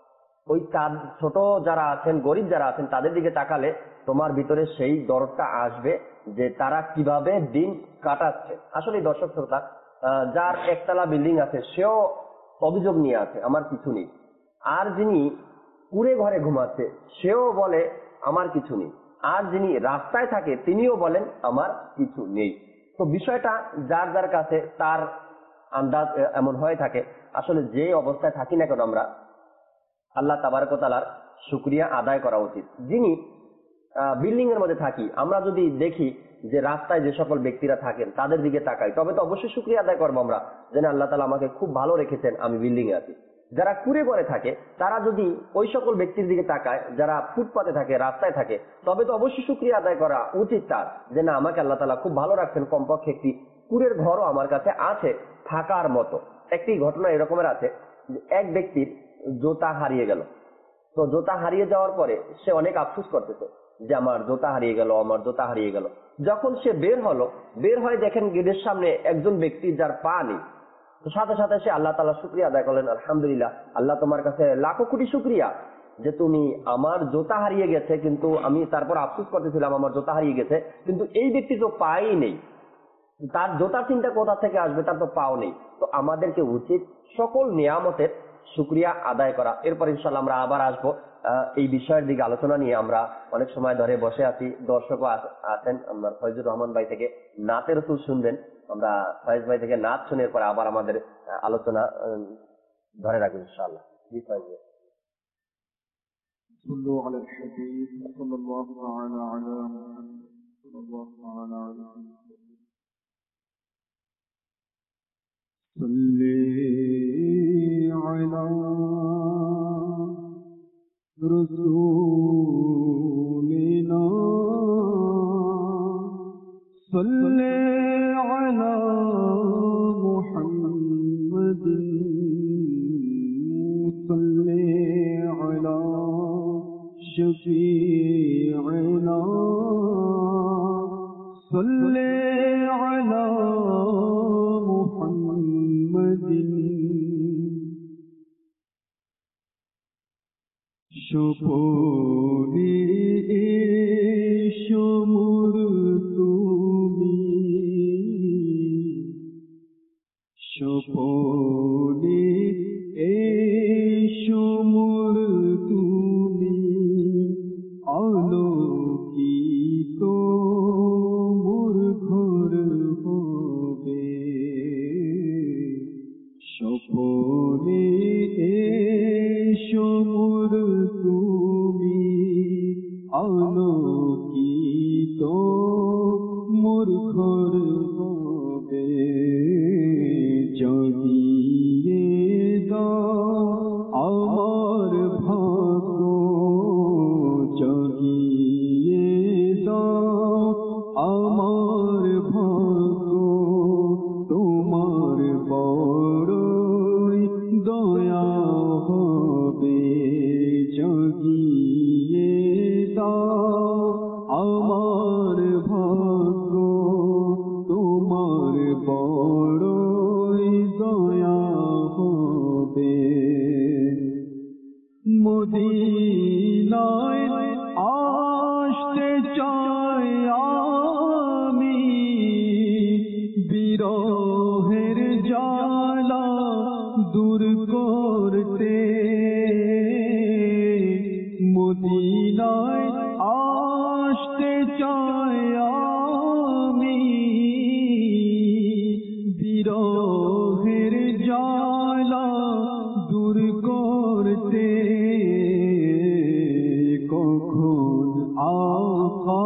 ওই ছোট যারা আছেন, গরিব যারা আছেন তাদের দিকে তাকালে তোমার ভিতরে সেই দরদটা আসবে যে তারা কিভাবে দিন কাটাচ্ছে। আসলে দর্শক শ্রোতা, যার একতলা বিল্ডিং আছে সেও অভিযোগ নিয়ে আছে আমার কিছু নেই, আর যিনি কুড়ে ঘরে ঘুমাচ্ছে সেও বলে আমার কিছু নেই, আর যিনি রাস্তায় থাকে তিনিও বলেন আমার কিছু নেই। তো বিষয়টা যার যার কাছে তার আন্দাজ এমন হয়ে থাকে। আসলে যে অবস্থায় থাকি না কেন আমরা আল্লাহ তাবারক ওয়া তাআলার শুকরিয়া আদায় করা উচিত। যিনি বিল্ডিং এর মধ্যে থাকি, আমরা যদি দেখি যে রাস্তায় যে সকল ব্যক্তিরা থাকেন তাদের দিকে তাকাই, তবে তো অবশ্যই শুকরিয়া আদায় করবো আমরা যে আল্লাহ তাআলা আমাকে খুব ভালো রেখেছেন, আমি বিল্ডিং এ আছি। যারা কুড়ে ঘরে থাকে তারা যদি ওই সকল ব্যক্তির দিকে তাকায় যারা ফুটপাতে থাকে, রাস্তায় থাকে, তবে তো অবশ্যই শুকরিয়া আদায় করা উচিত তার যে না, আমাকে আল্লাহ তাআলা খুব ভালো রাখছেন, কমপক্ষে একটি কুড়ের ঘরও আমার কাছে আছে থাকার মতো। একটি ঘটনা এরকমের আছে, এক ব্যক্তির জুতা হারিয়ে গেল। তো জুতা হারিয়ে যাওয়ার পরে সে অনেক আফসোস করতেছে যে আমার জুতা হারিয়ে গেল, আমার জুতা হারিয়ে গেল। যখন সে বের হলো, বের হয়ে দেখেন গেটের সামনে একজন ব্যক্তি যার পা নেই। তো সাথে সাথে সে আল্লাহ তাআলা শুকরিয়া আদায় করলেন, আলহামদুলিল্লাহ, আল্লাহ তোমার কাছে লাখো কোটি শুকরিয়া যে তুমি আমার জুতা হারিয়ে গেছে, কিন্তু আমি তারপর আফসোস করতেছিলাম আমার জুতা হারিয়ে গেছে, কিন্তু এই ব্যক্তি তো পাই নেই, তার জুতার চিন্তা কোথা থেকে আসবে, তার তো পাও নেই। তো আমাদেরকে উচিত সকল নিয়ামতের শুকরিয়া আদায় করা। এরপর ইনশাআল্লাহ আমরা আবার আসবো এই বিষয়ের দিকে আলোচনা নিয়ে। আমরা অনেক সময় ধরে বসে আছি, দর্শকও আছেন। আমরা ফয়জুর রহমান ভাই থেকে নাতের রসুল শুনবেন, আমরা ফয়েজ ভাই থেকে নাচ শুনে পরে আবার আমাদের আলোচনা ধরে রাখবো ইনশাআল্লাহ। জি ফয়েজ ভাই। صلوا على الحبيب صلى الله تعالى على محمد صلى الله تعالى على محمد صلي على رسولنا সোপনে এসো মোর তুমি, সোপনে এসো মোর তুমি, আলোকিত মোর ঘর হবে। সোপনে এসো মোর তুমি, আলোকিত মোর ঘর হবে। জাগিয়ে দাও আমার ভাগ্য, জাগিয়ে দাও আমার ভাগ্য, তোমার বড়ই দয়া হবে। জাগিয়ে দাও আমার ভাগ্য, তোমার বড়ই দয়া হবে। মদিনায় আসতে চাই আমি, বিরহের জ্বালা দূর করতে। মদিনায় আসতে চাই আমি, বিরহের জ্বালা দূর করতে। কখন আকা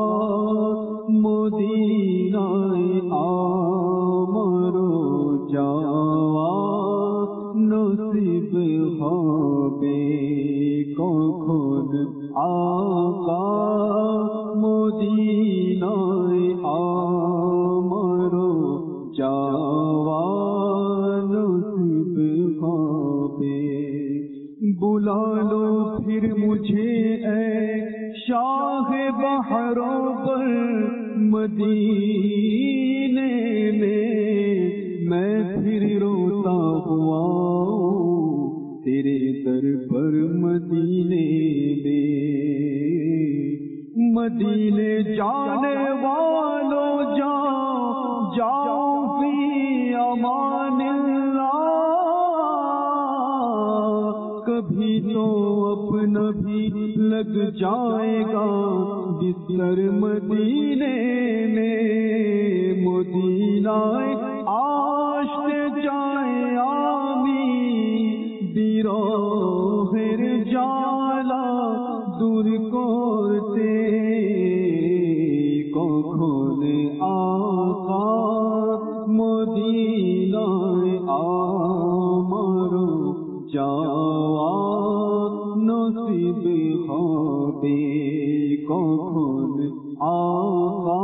মদিনায় আমারও যাওয়া নসিব হবে। কখন আকা মদিনায় আমারও যাওয়া नसीब হবে। बुला लो फिर मुझे ऐ शाह बहरों पर मदीने में, मैं फिर रोता हुआ तेरे दर पर मदीने में। मदीने जाने वालों जाओ जाओ फी अमानिल्लाह, कभी तो अपना भी लग जाएगा बिस्तर मदीने में। मदीनाय आशते जाए आमी, বিরহের জ্বালা দূর করতে। কখন আকা মদিনায় আমারও যাওয়া নসিব হবে। কখন আকা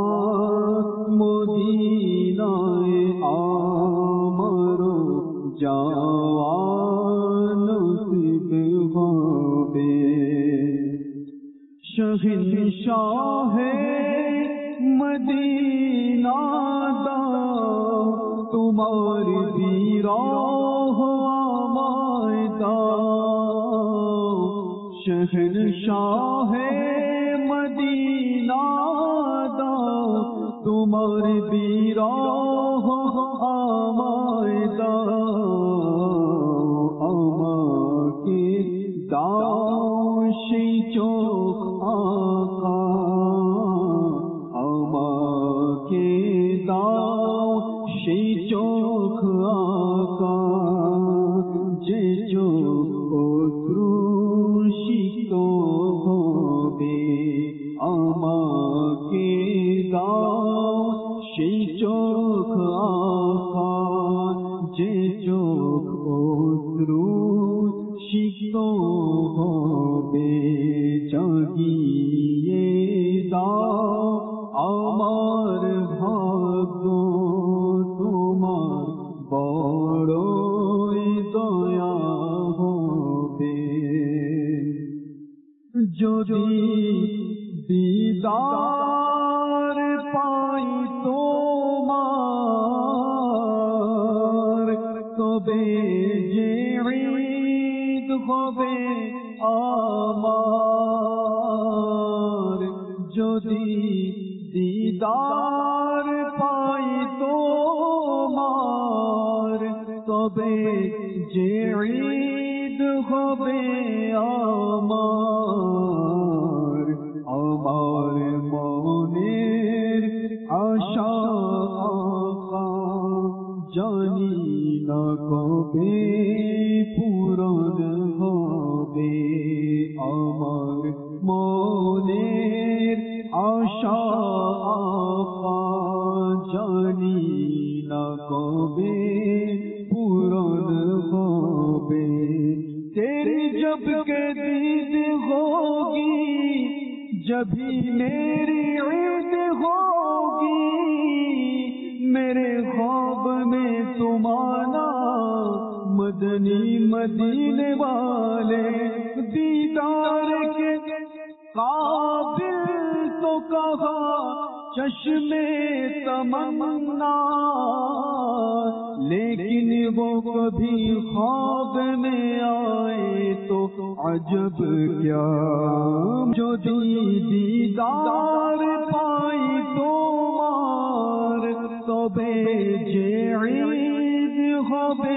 মদিনায় আমারও যাওয়া নসিব হবে। শহনশাহে মদিনা দাও, তোমার বিরহ আমায় দাও। শহনশাহে মদিনা দাও, তোমার বিরহ আমায় দাও। আমাকে দাও সেই চোখ আঁকা, আমাকে দাও সেই চোখ আঁকা, যে চোখ অশ্রুসিক্ত হবে। আমাকে দাও সেই চোখ আঁকা, যে চোখ অশ্রুসিক্ত হবে। জাগিয়ে দাও আমার ভাগ্য, তোমার বড়ই দয়া হবে। যদি দিদার পাই তোমার, তবে যে ঈদ হবে আমার যদি দিদার পাই তোমার তবে যে ঈদ হবে আমার আমার মনের আশা জানি না কবে পূরণ হবে আমার মনের আশা জানি না কবে পূরণ হবে तेरी जब के दीद होगी जभी मेरी ईद होगी मेरे ख्वाब में तुम आना मदनी मदीने वाले दीदार के काबिल तो कहा चश्मे तमन्ना लेकिन वो कभी ख्वाब में आए तो अजब क्या जो दीदार पाई তোমার তবে যে ঈদ হবে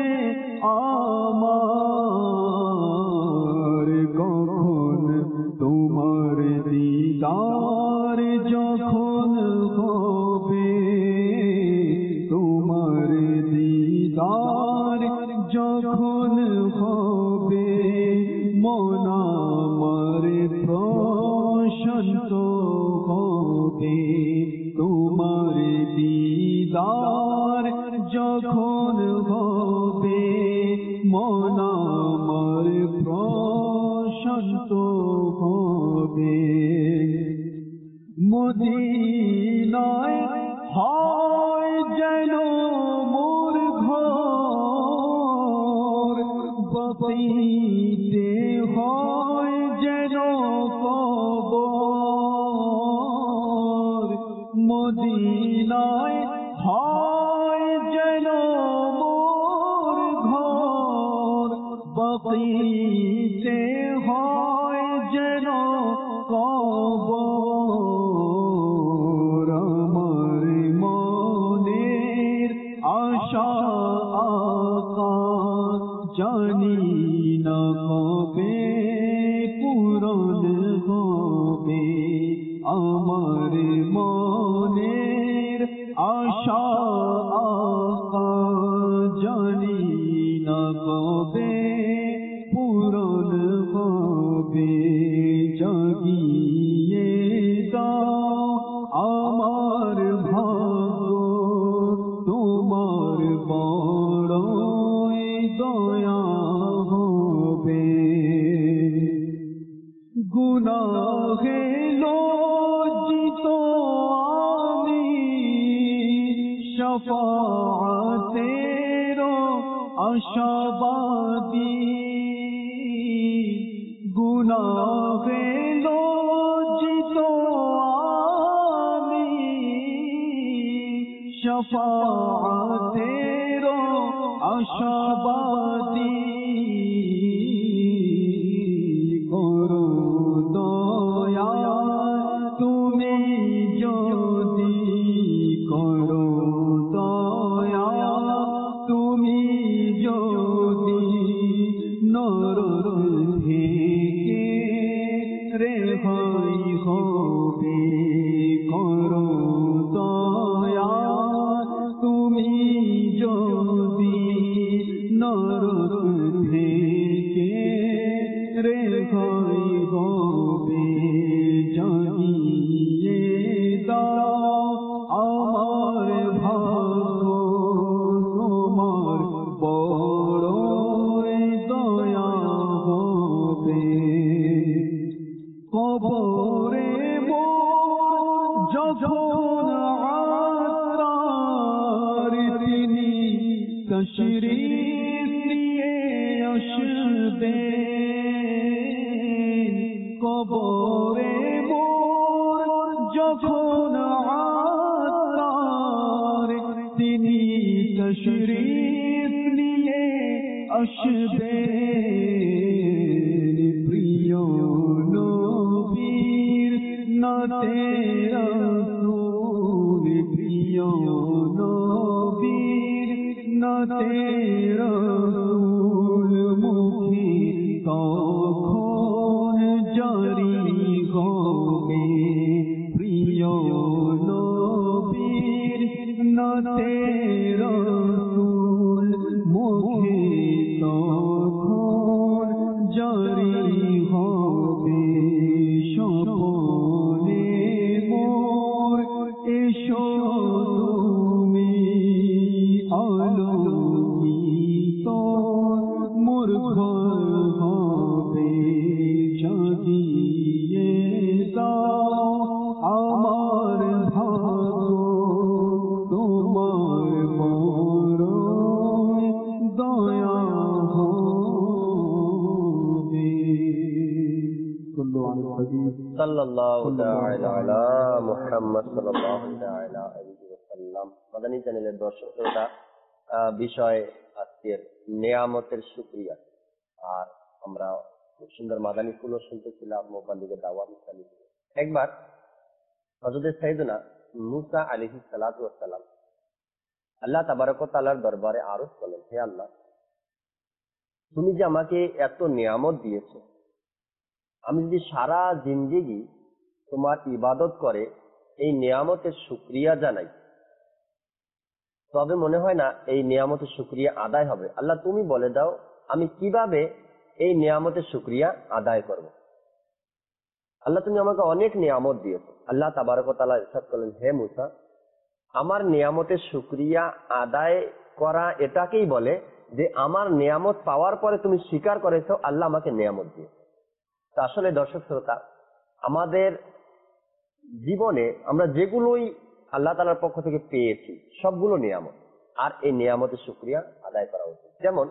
আমার কখন তোমার দিদার যখন হবে তোমার দিদার যখন হবে মন আমার প্রশান্ত হবে তোমার দিদার যখন হবে মন আমার প্রশান্ত হবে মদিনায় হয় যেন মোর ঘর বপিতে হয় যেন কবর মদিনায় হয় যেন মোর ঘর বপিতে হয় যেন কবর আমার মনের আশা জানি না কবে পূরণ হবে আমার মনের আশা জানি না কবে পূরণ হবে জাগিয়ে দাও আমার ভাগ্য তোমার বড়ই দয়া হবে গুনাহে লজ্জিত আমি শফাআতের আশাবাদী গুনাহে লজ্জিত আমি শফাআতের আশাবাদী করো দয়া তুমি যদি করো দয়া তুমি যদি নরক থেকে রেহাই হবে করো দয়া তুমি যদি নরক থেকে রেহাই হবে জানিয়ে দাও আমার ভাগ্য তোমার বড়ই দয়া হবে কবরে মোর যখন আত্মার তিনি তশরীফ নিয়ে আসবেন কবরে মোর যখন আত্মার তিনি তশরীফ নিয়ে আসবেন প্রিয় রাসূল মুখে তখন জারি হবে প্রিয় নবীর নাতে রাসূল মুখে তখন জারি হবে স্বপনে মোর এসো তুমি আলোকিত মোর ঘর হবে জাগিয়ে দাও আমার ভাগ্য তোমার বড় দয়া হবে। সাল্লাল্লাহু তাআলা আলা মুহাম্মদ সাল্লাল্লাহু তাআলা আলাইহি ওয়াসাল্লাম। মাদানী চ্যানেলের দর্শকরা, বিষয় আজকের নিয়ামতের শুকরিয়া। আর আমরা খুব সুন্দর মাদানী ফুলও শুনতেছিলাম, মোবাল্লিগের দাওয়াত ইসলামী। একবার হযরত সাইয়েদনা মুসা আলাইহিস সালাতু ওয়াস সালাম আল্লাহ তাবারক ওয়া তাআলার দরবারে আরজ করলেন, হে আল্লাহ, তুমি যে আমাকে এত নিয়ামত দিয়েছো, আমি যদি সারা জিন্দেগি তোমার ইবাদত করে এই নিয়ামতের শুকরিয়া জানাই, তবে মনে হয় না এই নিয়ামতের শুকরিয়া আদায় হবে। আল্লাহ তুমি বলে দাও আমি কিভাবে এই নিয়ামতের শুকরিয়া আদায় করব। আল্লাহ তুমি আমাকে অনেক নিয়ামত দিয়েছো। আল্লাহ তাবারক ওয়া তাআলা ইরশাদ করলেন, হে মুসা, আমার নিয়ামতের শুকরিয়া আদায় করা এটাকেই বলে যে আমার নিয়ামত পাওয়ার পরে তুমি স্বীকার করেছো আল্লাহ আমাকে নিয়ামত দিয়েছে। আসলে দর্শক শ্রোতা, আমাদের জীবনে আমরা যেগুলোই আল্লাহ তাআলার পক্ষ থেকে পেয়েছি সবগুলো নিয়ামত, আর এই নিয়ামতের শুকরিয়া আদায় করা উচিত। যেমন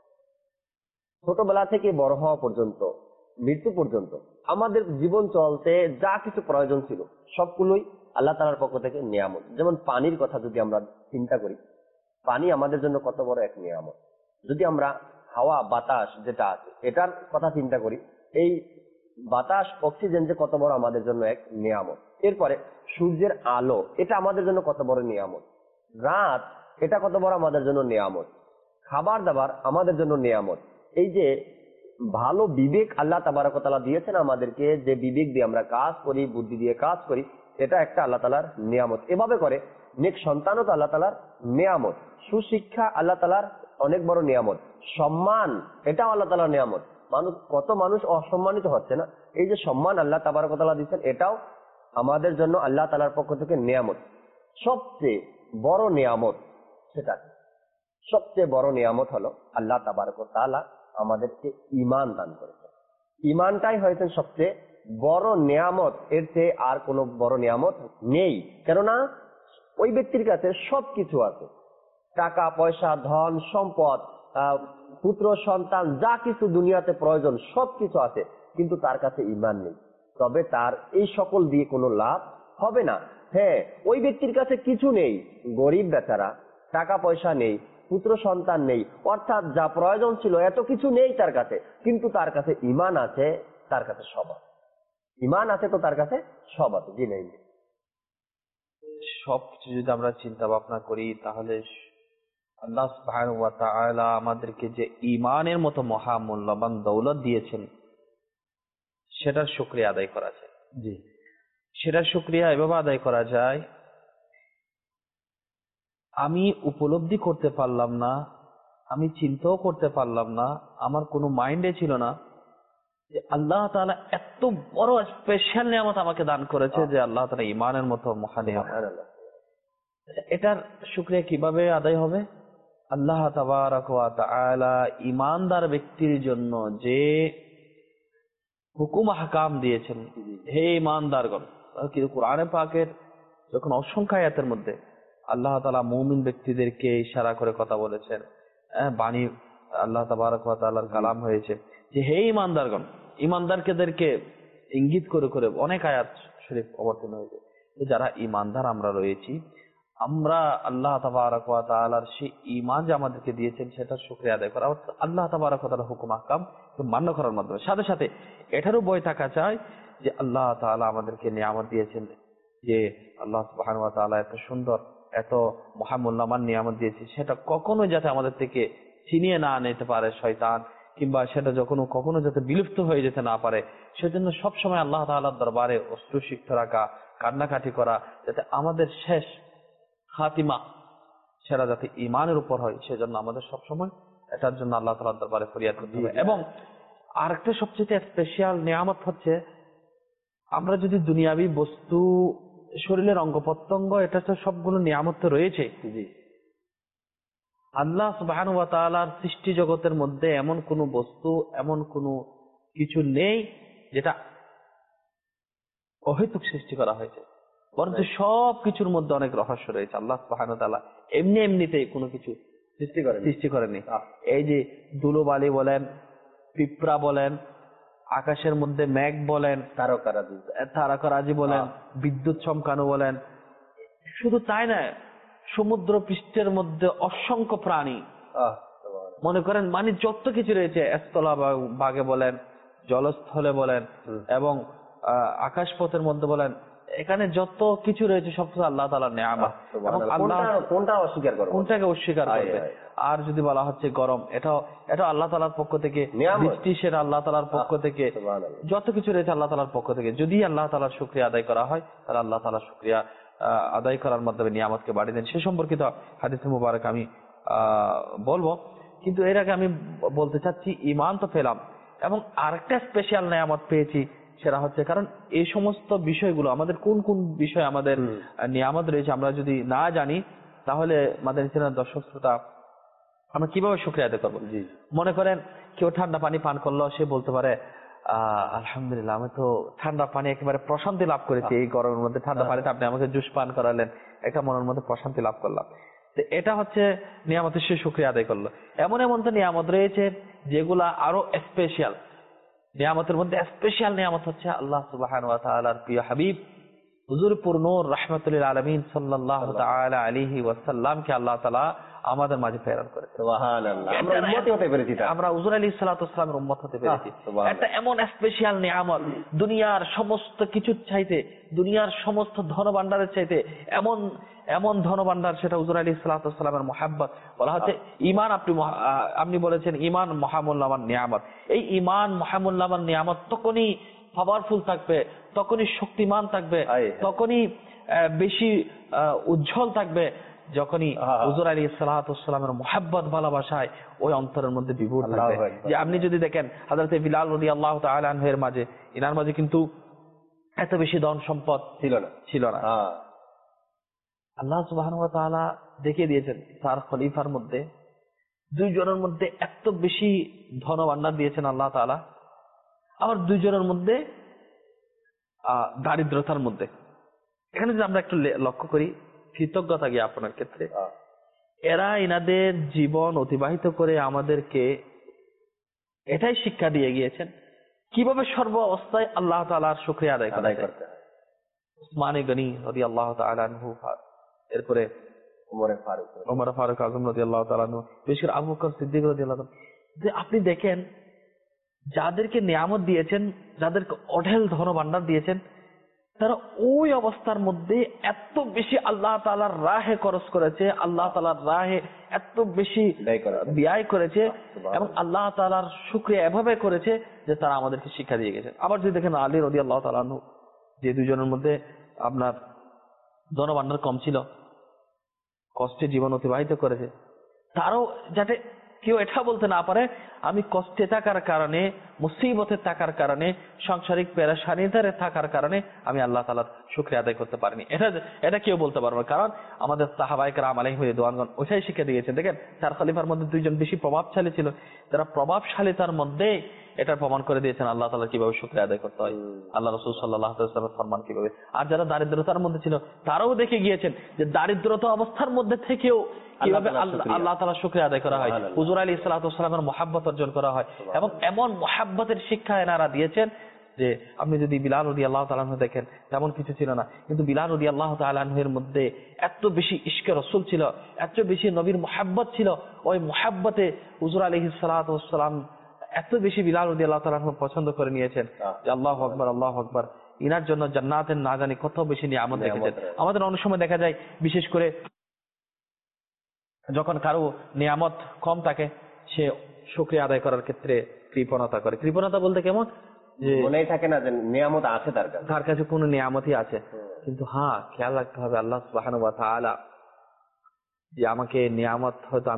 ছোটবেলা থেকে বড় হওয়া পর্যন্ত, মৃত্যু পর্যন্ত আমাদের জীবন চলতে যা কিছু প্রয়োজন ছিল সবগুলোই আল্লাহ তাআলার পক্ষ থেকে নিয়ামত। যেমন পানির কথা যদি আমরা চিন্তা করি, পানি আমাদের জন্য কত বড় এক নিয়ামত। যদি আমরা হাওয়া বাতাস যেটা আছে এটার কথা চিন্তা করি, এই বাতাস অক্সিজেন যে কত বড় আমাদের জন্য এক নিয়ামত। এরপরে সূর্যের আলো, এটা আমাদের জন্য কত বড় নিয়ামত। রাত, এটা কত বড় আমাদের জন্য নিয়ামত। খাবার দাবার আমাদের জন্য নিয়ামত। এই যে ভালো বিবেক আল্লাহ তাবারক ওয়া তাআলা দিয়েছেন আমাদেরকে, যে বিবেক দিয়ে আমরা কাজ করি, বুদ্ধি দিয়ে কাজ করি, এটা একটা আল্লাহ তাআলার নিয়ামত। এভাবে করে নেক সন্তানও তো আল্লাহ তাআলার নিয়ামত। সুশিক্ষা আল্লাহ তাআলার অনেক বড় নিয়ামত। সম্মান, এটাও আল্লাহ তাআলার নিয়ামত। কত মানুষ অসম্মানিত হচ্ছে না, এই যে সম্মান আল্লাহ তাবারক ওয়া তাআলা দিচ্ছেন, এটাও আমাদের জন্য আল্লাহ তাআলার পক্ষ থেকে নিয়ামত। সবচেয়ে বড় নিয়ামত, সেটা সবচেয়ে বড় নিয়ামত হলো আল্লাহ তাবারক ওয়া তাআলা আমাদেরকে ঈমান দান করেছেন। ঈমানটাই হয়েছে সবচেয়ে বড় নিয়ামত। এর চেয়ে আর কোনো বড় নিয়ামত নেই। কেননা ওই ব্যক্তির কাছে সবকিছু আছে, টাকা পয়সা, ধন সম্পদ, পুত্র সন্তান, যা কিছু দুনিয়াতে প্রয়োজন সবকিছু আছে, কিন্তু তার কাছে ঈমান নেই। তবে তার এই সকল দিয়ে কোনো লাভ হবে না। হ্যাঁ, ওই ব্যক্তির কাছে কিছু নেই, গরিব বেচারা, টাকা পয়সা নেই, পুত্র সন্তান নেই, অর্থাৎ যা প্রয়োজন ছিল এত কিছু নেই তার কাছে, কিন্তু তার কাছে ঈমান আছে, তার কাছে সব আছে। ঈমান আছে তো তার কাছে সব আছে। জি নেই, সবকিছু যদি আমরা চিন্তা ভাবনা করি তাহলে আল্লাহ সুবহানাহু ওয়া তাআলা আমাদেরকে যে ঈমানের মতো মহামূল্যবান দৌলত দিয়েছেন সেটার শুকরিয়া আদায় করা যায়। জি, সেটার শুকরিয়া এভাবে আদায় করা যায়, আমি উপলব্ধি করতে পারলাম না, আমি চিন্তাও করতে পারলাম না, আমার কোনো মাইন্ডে ছিল না যে আল্লাহ তাআলা এত বড় স্পেশাল নিয়ামত আমাকে দান করেছে, যে আল্লাহ তাআলা ঈমানের মতো মহা নিয়ামত। এটার শুকরিয়া কিভাবে আদায় হবে? আল্লাহ তাবারক ওয়া তাআলা ঈমানদার ব্যক্তির জন্য যে হুকুম আহকাম দিয়েছেন, হে ঈমানদারগণ, কিন্তু কোরআনে পাকের যখন অসংখ্য আয়াতের মধ্যে আল্লাহ তাআলা মুমিন ব্যক্তিদেরকে ইশারা করে কথা বলেছেন, বাণী আল্লাহ তাবারক ওয়া তাআলার কালাম হয়েছে, যে হে ঈমানদারগণ, ঈমানদারদেরকে ইঙ্গিত করে করে অনেক আয়াত শরীফ অবতীর্ণ হয়েছে। যারা ঈমানদার আমরা রয়েছি, আমরা আল্লাহ তাবারক ওয়া তাআলার সেই ঈমান যে আমাদেরকে দিয়েছেন সেটার শুকরিয়া আদায় করা, অর্থাৎ আল্লাহ তাবারক ওয়া তাআলার হুকুম আহকাম মান্য করার মাধ্যমে। সাথে সাথে এটারও ভয় থাকা চাই যে আল্লাহ তাআলা আমাদেরকে নিয়ামত দিয়েছেন, যে আল্লাহ সুবহানাহু ওয়া তাআলা এত সুন্দর এত মহামূল্যবান নিয়ামত দিয়েছি, সেটা কখনো যাতে আমাদের থেকে ছিনিয়ে না নিতে পারে শয়তান, কিংবা সেটা কখনো যাতে বিলুপ্ত হয়ে যেতে না পারে, সেজন্য সবসময় আল্লাহ তাআলার দরবারে অশ্রুসিক্ত রাখা, কান্নাকাটি করা, যাতে আমাদের শেষ খাতিমা সেটা যাতে ঈমানের উপর হয়, সেজন্য আমাদের সবসময় এটার জন্য আল্লাহ তাআলার দরবারে ফরিয়াদ করতে হবে। এবং আরেকটা সবচেয়ে স্পেশাল নিয়ামত হচ্ছে, আমরা যদি দুনিয়াবি বস্তু, শরীরের অঙ্গ প্রত্যঙ্গ, এটা তো সবগুলো নিয়ামত তো রয়েছে। আল্লাহ সুবহানাহু ওয়া তাআলার সৃষ্টি জগতের মধ্যে এমন কোন বস্তু, এমন কোন কিছু নেই যেটা অহেতুক সৃষ্টি করা হয়েছে, বরঞ্চ সব কিছুর মধ্যে অনেক রহস্য রয়েছে। আল্লাহ সুবহানাহু ওয়া তাআলা এমনিতেই কোনো কিছু সৃষ্টি করেনি। এই যে ধুলোবালি বলেন, পিঁপড়া বলেন, আকাশের মধ্যে মেঘ বলেন, তারকারাজি বলেন, বিদ্যুৎ চমকানো বলেন, শুধু তাই না, সমুদ্র পৃষ্ঠের মধ্যে অসংখ্য প্রাণী, মনে করেন মানে যত কিছু রয়েছে, স্থলা ভাগে বলেন, জলস্থলে বলেন, এবং আকাশ পথের মধ্যে বলেন, এখানে যত কিছু রয়েছে সব আল্লাহ তাআলার নিয়ামত। কোনটাকে অস্বীকার করবে? আর যদি বলা হচ্ছে গরম, এটা আল্লাহ তাআলার পক্ষ থেকে, বৃষ্টি সেটা আল্লাহ তাআলার পক্ষ থেকে, যত কিছু রয়েছে আল্লাহ তাআলার পক্ষ থেকে। যদি আল্লাহ তাআলার শুকরিয়া আদায় করা হয়, তাহলে আল্লাহ তাআলার শুকরিয়া আদায় করার মাধ্যমে নিয়ামতকে বাড়িয়ে দেন। সে সম্পর্কিত হাদিসে মুবারক আমি বলবো, কিন্তু এর আগে আমি বলতে চাচ্ছি, ঈমান তো পেলাম, এবং আরেকটা স্পেশাল নিয়ামত পেয়েছি, সেটা হচ্ছে, কারণ এই সমস্ত বিষয়গুলো আমাদের কোন কোন বিষয় আমাদের নিয়ামত রয়েছে আমরা যদি না জানি, তাহলে মাদানী চ্যানেলের দর্শক শ্রোতা আমরা কিভাবে শুকরিয়া আদায় করবো? মনে করেন কেউ ঠান্ডা পানি পান করলো, সে বলতে পারে আলহামদুলিল্লাহ, আমি তো ঠান্ডা পানি একেবারে প্রশান্তি লাভ করেছি, এই গরমের মধ্যে ঠান্ডা পানিতে আপনি আমাকে জুস পান করালেন, একটা মনের মধ্যে প্রশান্তি লাভ করলাম। তো এটা হচ্ছে নিয়ামতের, সে শুকরিয়া আদায় করলো। এমন এমন তো নিয়ামত রয়েছে যেগুলা আরো স্পেশাল। নিয়ামতের মধ্যে স্পেশাল নিয়ামত হচ্ছে আল্লাহ সুবহানাহু ওয়া তাআলার প্রিয় হাবিব হুজুর পুরনূর রাহমাতুল আলামিন সাল্লাল্লাহু তাআলা আলাইহি ওয়াসাল্লামকে আল্লাহ তাআলা আমাদের মাঝে প্রেরণ করেছে। সুবহানাল্লাহ, আমরা উম্মত হতে পেরেছি, আমরা হুজুর আলাইহিস সালাতু ওয়াস সালামের উম্মত হতে পেরেছি। এটা এমন স্পেশাল নিয়ামত, দুনিয়ার সমস্ত কিছুর চাইতে, দুনিয়ার সমস্ত ধনভাণ্ডারের চাইতে এমন এমন ধনভাণ্ডার, সেটা হুজুর আলাইহিস সালাতু ওয়াস সালামের মুহাব্বত। বলা হচ্ছে ঈমান, আপনি বলেছেন ঈমান মহামূল্যবান নিয়ামত। এই ঈমান মহামূল্যবান নিয়ামত তখনই পাওয়ারফুল থাকবে, তখনই শক্তিমান থাকবে, তখনই বেশি উজ্জ্বল থাকবে, যখনই হুজুর আলাইহিস সালাতু ওয়াস সালামের মুহাব্বত, ভালোবাসায় ওই অন্তরের মধ্যে বিভোর থাকবে। যে আপনি যদি দেখেন হযরত বিলাল রাদিয়াল্লাহু তাআলা আনহু এর মাঝে, ইনার মাঝে কিন্তু এত বেশি ধন সম্পদ ছিল না। আল্লাহ সুবহানাহু ওয়া তাআলা দেখিয়ে দিয়েছেন তার খলিফার মধ্যে, দুইজনের মধ্যে এত বেশি ধন ভাণ্ডার দিয়েছেন আল্লাহ তাআলা, আবার দুইজনের মধ্যে দারিদ্রতার মধ্যে। এখানে যদি আমরা একটু লক্ষ্য করি, কৃতজ্ঞতা জ্ঞাপনের ক্ষেত্রে এরা এনাদের জীবন অতিবাহিত করে আমাদেরকে এটাই শিক্ষা দিয়ে গিয়েছেন কিভাবে সর্ব অবস্থায় আল্লাহ তাআলার শুকরিয়া আদায় করতে হয়। উসমান গনি রাদিয়াল্লাহু তাআলা আনহু, এরপরে ওমর ফারুক আযম রাদিয়াল্লাহু তাআলা আনহু, বিশেষ করে আবু বকর সিদ্দিক রাদিয়াল্লাহু তাআলা। যে আপনি দেখেন, যাদেরকে নিয়ামত দিয়েছেন, যাদেরকে অঢেল ধন ভাণ্ডার দিয়েছেন, তারা ওই অবস্থার মধ্যে এত বেশি আল্লাহ তাআলার রাহে খরচ করেছে, আল্লাহ তাআলার রাহে এত বেশি ব্যয় করেছে, এবং আল্লাহ তাআলার শুকরিয়া এভাবে করেছে যে তারা আমাদেরকে শিক্ষা দিয়ে গেছে। আবার যদি দেখেন আলী রাদিয়াল্লাহু তাআলা আনহু, যে দুইজনের মধ্যে আপনার ধন ভাণ্ডার কম ছিল, কষ্টে জীবন অতিবাহিত করেছে, তারও যাতে কেউ এটা বলতে না পারে আমি কষ্টে থাকার কারণে, মুসিবতে থাকার কারণে, সাংসারিক পেরেশানিতে থাকার কারণে আমি আল্লাহ তাআলার শুকরিয়া আদায় করতে পারিনি, এটা কেউ বলতে পারবে। কারণ আমাদের সাহাবায়ে কেরাম আলাইহিম রিদওয়ানগণ ওইটাই শিক্ষা দিয়েছেন। দেখেন, চার খলিফার মধ্যে দুইজন বেশি প্রভাবশালী ছিল, তারা প্রভাবশালীতার মধ্যে এটা প্রমাণ করে দিয়েছেন আল্লাহ তাআলা কিভাবে শুকরিয়া আদায় করতে হয়, আল্লাহ রাসূল সাল্লাল্লাহু আলাইহি ওয়াসাল্লামের ফরমান কিভাবে। আর যারা দারিদ্রতার মধ্যে ছিল, তারাও দেখে গিয়েছেন যে দারিদ্রতা অবস্থার মধ্যে থেকেও কিভাবে আল্লাহ তাআলার শুকরিয়া আদায় করা হয়, হুজুর আলাইহিস সালাতু ওয়াস সালামের মুহাব্বত অর্জন করা হয়। এবং এমন মুহাব্বতের শিক্ষা এনারা দিয়েছেন যে আপনি যদি বিলাল রাদিয়াল্লাহু তাআলা আনহু দেখেন, তেমন কিছু ছিল না, কিন্তু বিলাল রাদিয়াল্লাহু তাআলা আনহু এর মধ্যে এত বেশি ইশকে রাসূল ছিল, এত বেশি নবীর মুহাব্বত ছিল, ওই মুহাব্বতে হুজুর আলাইহিস সালাতু ওয়াস সালাম এত বেশি বিলাল রাদিয়াল্লাহু তাআলা আনহু পছন্দ করে নিয়েছেন যে আল্লাহু আকবার, আল্লাহু আকবার। ইনার জন্য জান্নাতের না জানি কত বেশি নিয়ামত রেখেছেন। আমাদের অনেক সময় দেখা যায়, বিশেষ করে যখন কারো নিয়ামত কম থাকে সে শুকরিয়া আদায় করার ক্ষেত্রে কৃপণতা করে। কৃপণতা বলতে কেমন, যে মনেই থাকে না যে নিয়ামত আছে তার কাছে কোনো নিয়ামতই আছে। কিন্তু হ্যাঁ, খেয়াল রাখতে হবে আল্লাহ সুবহানাহু ওয়া তাআলা যে আমাকে নিয়ামত হয়তো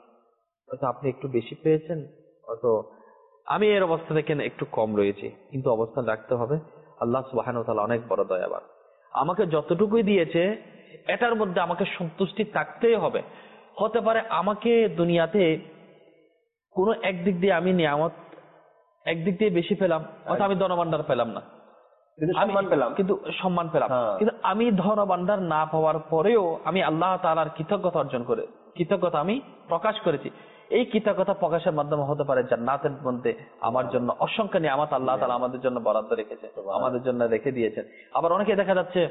আপনি একটু বেশি পেয়েছেন, হয়তো আমি এর অবস্থা থেকে একটু কম রয়েছি, কিন্তু অবস্থান রাখতে হবে আল্লাহ সুবহানাহু ওয়া তাআলা অনেক বড় দয়াবান। আমাকে যতটুকুই দিয়েছে এটার মধ্যে আমাকে সন্তুষ্টি থাকতেই হবে। হতে পারে আমাকে দুনিয়াতে কোনো একদিক দিয়ে আমি নিয়ামত একদিক দিয়ে বেশি পেলাম, হয়তো আমি ধনভাণ্ডার পেলাম না, কিন্তু সম্মান পেলাম, কিন্তু আমি ধনভাণ্ডার না পাওয়ার পরেও আমি আল্লাহ তাআলার কৃতজ্ঞতা আমি প্রকাশ করেছি। এই কৃতজ্ঞতা প্রকাশের মাধ্যমে হতে পারে জান্নাতের মধ্যে আমার জন্য অসংখ্য নিয়ামত আল্লাহ তাআলা আমাদের জন্য বরাদ্দ রেখেছে, আমাদের জন্য রেখে দিয়েছেন। আবার অনেকে দেখা যাচ্ছে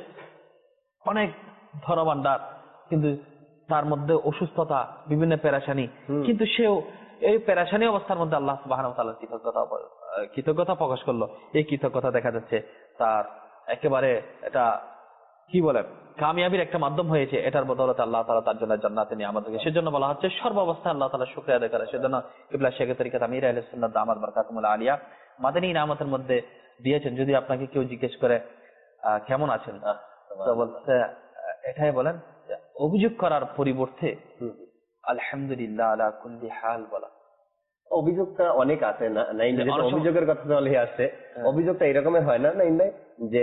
অনেক ধনভাণ্ডার, কিন্তু তার মধ্যে অসুস্থতা, বিভিন্ন পেরেশানি, কিন্তু সেও এই পেরেশানি অবস্থার মধ্যে আল্লাহ সুবহানাহু ওয়া তাআলার কৃতজ্ঞতা প্রকাশ করলো। এই কৃতজ্ঞতা দেখা যাচ্ছে তার একেবারে এটা কি বলে কামিয়াবির একটা মাধ্যম হয়েছে। এটার বদৌলতে আল্লাহ তাআলা তার জন্য জান্নাতে নিয়ামত রেখেছে। সেজন্য বলা হচ্ছে সর্বাবস্থায় আল্লাহ তাআলা শুকরিয়া আদায় করে। সেজন্য কিবলা শেখ তরিকাত আমির আহলে সুন্নাত দামাত বারাকাতুহুল আলিয়া মাদানী নিয়ামতের মধ্যে দিয়েছেন। যদি আপনাকে কেউ জিজ্ঞেস করে কেমন আছেন, তো বলতে এটাই বলেন, অভিযোগ করার পরিবর্তে আলহামদুলিল্লাহ আলা কুল্লি হাল বলা। অভিযোগটা অনেক আছে না, অভিযোগের কথা চলে আসছে। অভিযোগটা এরকমের হয় না নাই যে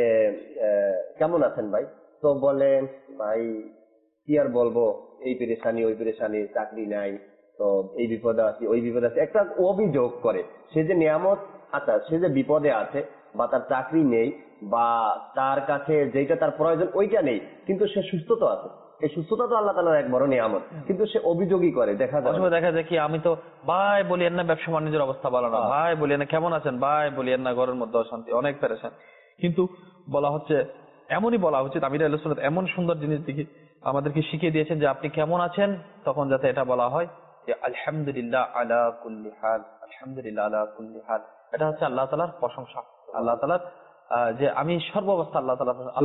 কেমন আছেন ভাই, তো বলেন ভাই কি আর বলবো, এই পেরেশানি ওই পেরেশানি, চাকরি নাই, তো এই বিপদে আছি ওই বিপদে আছি, একটা অভিযোগ করে। সে যে নিয়ামত, আচ্ছা সে যে বিপদে আছে বা তার চাকরি নেই বা তার কাছে যেটা তার প্রয়োজন ওইটা নেই, কিন্তু সে সুস্থ তো আছে। এই সুস্থতা তো আল্লাহ তাআলার এক বড় নিয়ামত, কিন্তু সে অভিযোগই করে। দেখা যায় কি আমি তো ভাই বলিয়েন না ব্যবসা বাণিজ্যের অবস্থা ভালো না, ভাই বলিয়েন না কেমন আছেন, ভাই বলিয়েন না ঘরের মধ্যে অশান্তি, অনেক পেরেশান। কিন্তু বলা হচ্ছে এমনই বলা উচিত। আমির আহলে সুন্নাত এমন সুন্দর জিনিস দেখি আমাদেরকে শিখিয়ে দিয়েছেন যে আপনি কেমন আছেন তখন যাতে এটা বলা হয় যে আলহামদুলিল্লাহ আলা কুল্লি হাল, আলহামদুলিল্লাহ আলা কুল্লি হাল। এটা হচ্ছে আল্লাহ তাআলার প্রশংসা, আল্লাহ তাআলার যে আমি সর্বাবস্থা আল্লাহ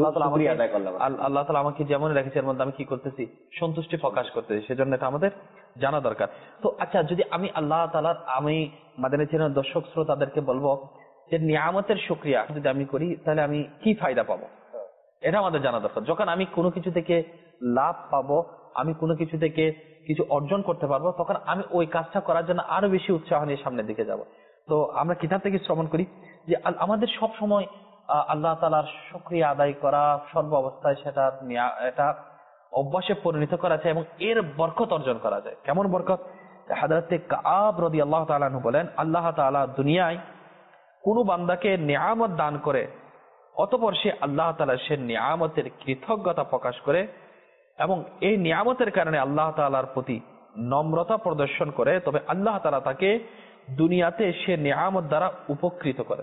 তাআলা আমাকে যেমন রেখেছে এর মধ্যে আমি কি করতেছি, সন্তুষ্টি প্রকাশ করতেছি। সেজন্য এটা আমাদের জানা দরকার। তো আচ্ছা, যদি আমি আল্লাহ তাআলার, আমি মাদানী চ্যানেলের দর্শক শ্রোতাদেরকে বলবো যে নিয়ামতের শুকরিয়া যদি আমি করি তাহলে আমি কি ফায়দা পাবো, এটা আমাদের জানা দরকার। যখন আমি কোনো কিছু থেকে লাভ পাবো, আমি কোনো কিছু থেকে কিছু অর্জন করতে পারবো, তখন আমি ওই কাজটা করার জন্য আরো বেশি উৎসাহ নিয়ে সামনের দিকে যাব। তো আমরা কিতাব থেকে শ্রবণ করি যে আমাদের সব সময় আল্লাহ তাআলার শুকরিয়া আদায় করা সর্ব অবস্থায় এটা অভ্যাসে পরিণত করা যায় এবং এর বরকত অর্জন করা যায়। কেমন বরকত? হযরত কাব রাদিয়াল্লাহু তাআলা আনহু বলেন, আল্লাহ তাআলা দুনিয়ায় কোন বান্দাকে নিয়ামত দান করে অতঃপর সে আল্লাহ তাআলা সে নিয়ামতের কৃতজ্ঞতা প্রকাশ করে এবং এই নিয়ামতের কারণে আল্লাহ তাআলার প্রতি নম্রতা প্রদর্শন করে, তবে আল্লাহ তাআলা তাকে দুনিয়াতে সে নিয়ামত দ্বারা উপকৃত করে।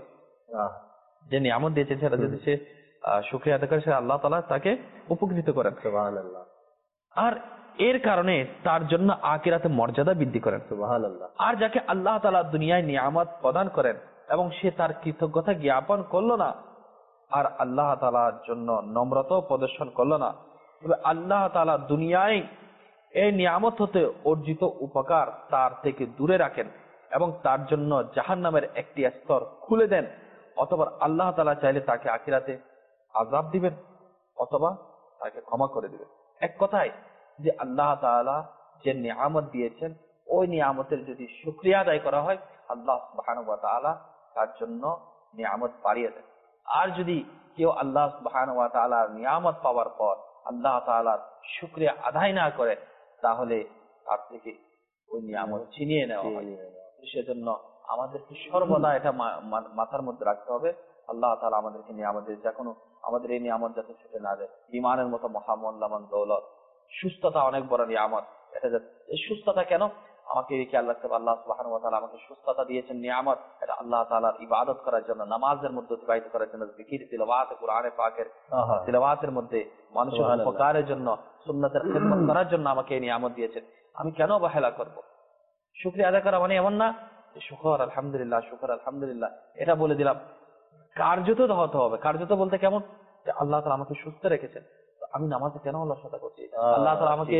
যে নিয়ামত দিয়েছে সেটা যদি সে শুকরিয়া আদায় করে, সে আল্লাহ তাআলা তাকে উপকৃত করেন। সুবহানাল্লাহ। আর এর কারণে তার জন্য আখিরাতে মর্যাদা বৃদ্ধি করেন। সুবহানাল্লাহ। আর যাকে আল্লাহ তাআলা দুনিয়ায় নিয়ামত প্রদান করেন এবং সে তার কৃতজ্ঞতা জ্ঞাপন করলো না আর আল্লাহ তাআলার জন্য নম্রতা প্রদর্শন করলো না, তবে আল্লাহ তাআলা দুনিয়ায় এই নিয়ামত হতে অর্জিত উপকার তার থেকে দূরে রাখেন এবং তার জন্য জাহান্নামের একটি স্তর খুলে দেন, অথবা আল্লাহ তাআলা চাইলে তাকে আখিরাতে আযাব দিবেন অথবা তাকে ক্ষমা করে দিবেন। এক কথায় যে আল্লাহ তাআলা যে নিয়ামত দিয়েছেন ওই নিয়ামতের যদি শুকরিয়া আদায় করা হয়, আল্লাহ সুবহানাহু ওয়া তাআলা তার জন্য নিয়ামত বাড়িয়ে দেন। আর যদি কেউ আল্লাহ সুবহানাহু ওয়া তাআলার নিয়ামত পাওয়ার পর আল্লাহ তাআলার শুকরিয়া আদায় না করে, তাহলে তার থেকে ওই নিয়ামত ছিনিয়ে নেওয়া হয়। সেজন্য আমাদেরকে সর্বদা এটা মাথার মধ্যে রাখতে হবে, আল্লাহ তাআলা আমাদেরকে নিয়ামত দিয়েছে, এখনো আমাদের এই নিয়ামত যাতে ছুটে না যায়। ঈমানের মতো মহামূল্যবান দৌলত, সুস্থতা অনেক বড় নিয়ামত। এটা এই সুস্থতা কেন আমাকে খেয়াল রাখতে হবে, আল্লাহ সুবহানাহু ওয়া তাআলা আমাকে সুস্থতা দিয়েছেন নিয়ামত, এটা আল্লাহ তাআলার ইবাদত করার জন্য, নামাজের মধ্যে অতিবাহিত করার জন্য, জিকির তিলাওয়াত কুরআনে পাকের তিলাওয়াতের মধ্যে মানুষের উপকারের জন্য, সুন্নাতের খিদমত করার জন্য আমাকে এই নিয়ামত দিয়েছেন। আমি কেন অবহেলা করব? শুকরিয়া আদায় করা মানে এমন না শুকর আলহামদুলিল্লাহ, শুকর আলহামদুলিল্লাহ এটা বলে দিলাম। কার্যত হতে হবে। কার্যত বলতে কেমন? যে আল্লাহ তাআলা আমাকে সুস্থ রেখেছেন, আমি নামাজে কেন অলসতা করছি? আল্লাহ তাআলা আমাকে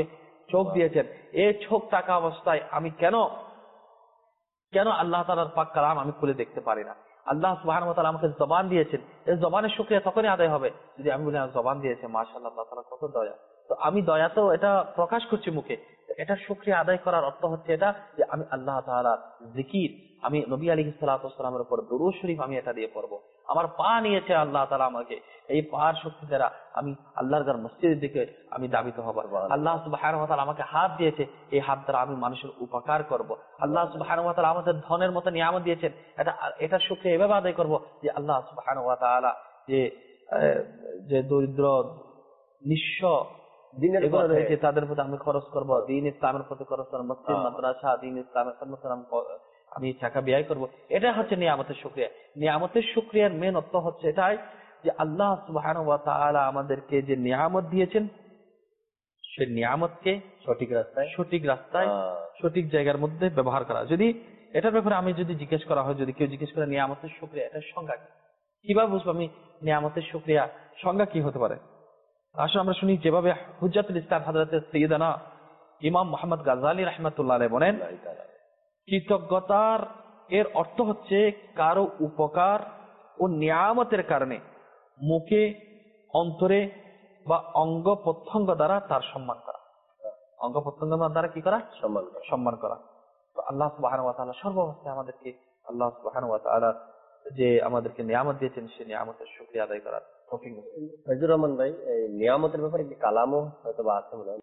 চোখ দিয়েছেন। এই চোখ থাকা অবস্থায় আমি কেন আল্লাহ তাআলার পাক কালাম আমি খুলে দেখতে পারি না? আল্লাহ সুবহানাহু ওয়া তাআলা আমাকে জবান দিয়েছেন, এই জবানের শুকরিয়া তখনই আদায় হবে যদি আমি বলি জবান দিয়েছে, মাশাআল্লাহ, আল্লাহ তাআলা কত দয়া। তো আমি দয়া তো এটা প্রকাশ করছি মুখে, এটা শুকরিয়া আদায় করার অর্থ হচ্ছে এটা যে আমি আল্লাহ তাআলার জিকির, আমি নবী আলাইহিস সালাতু ওয়াস সালামের উপর দুরূদ শরীফ আমি এটা দিয়ে পড়বো। আমার পা নিয়েছে আল্লাহ তাআলা আমাকে, এই পার শক্তি দ্বারা আমি আল্লাহর ঘর মসজিদের দিকে আমি দাবিত হব। আল্লাহ সুবহানাহু ওয়া তাআলা আমাকে হাত দিয়েছে, এই হাত দ্বারা আমি মানুষের উপকার করব। আল্লাহ সুবহানাহু ওয়া তাআলা আমাদের ধনের মতো নিয়ামত দিয়েছেন, এটা শুকরিয়া এভাবে আদায় করব যে আল্লাহ সুবহানাহু ওয়া তাআলা যে দরিদ্র নিঃস্ব দিনের রয়েছে তাদের প্রতি আমি খরচ করব, দ্বীন ইসলামের প্রতি খরচ করব, মসজিদ মাদ্রাসা দ্বীন ইসলামের আমি টাকা ব্যয় করব। এটা হচ্ছে নিয়ামতের শুকরিয়া। নিয়ামতের শুকরিয়ার মেন অর্থ হচ্ছে এটাই যে আল্লাহ সুবহানাহু ওয়া তাআলা আমাদেরকে যে নিয়ামত দিয়েছেন সেই নিয়ামতকে সঠিক রাস্তায় সঠিক জায়গার মধ্যে ব্যবহার করা। যদি এটার ব্যাপারে আমি যদি জিজ্ঞেস করা হয়, যদি কেউ জিজ্ঞেস করে নিয়ামতের শুকরিয়া এটার সংজ্ঞা কি, কিভাবে বুঝবো আমি নিয়ামতের শুকরিয়া, সংজ্ঞা কি হতে পারে? আসলে আমরা শুনি যেভাবে হুজ্জাতুল ইসলাম হযরত সাইয়্যিদানা ইমাম মুহাম্মদ গাজ্জালী রাহমাতুল্লাহ আলাইহি বলেন, কৃতজ্ঞতার এর অর্থ হচ্ছে কারো উপকার ও নিয়ামতের কারণে মুখে, অন্তরে বা অঙ্গ প্রত্যঙ্গ দ্বারা তার সম্মান করা। অঙ্গ প্রত্যঙ্গ দ্বারা কি করা? সম্মান করা। তো আল্লাহ সুবহানাহু ওয়া তাআলা সর্বাবস্থায় আমাদেরকে আল্লাহ সুবহানাহু ওয়া তাআলা যে আমাদেরকে নিয়ামত দিয়েছেন সেই নিয়ামতের শুকরিয়া আদায় করার তৌফিক নসিব। ফয়জুর রহমান ভাই, এই নিয়ামতের ব্যাপারে কি কালামও হয়তো বা আছে মনে হয়?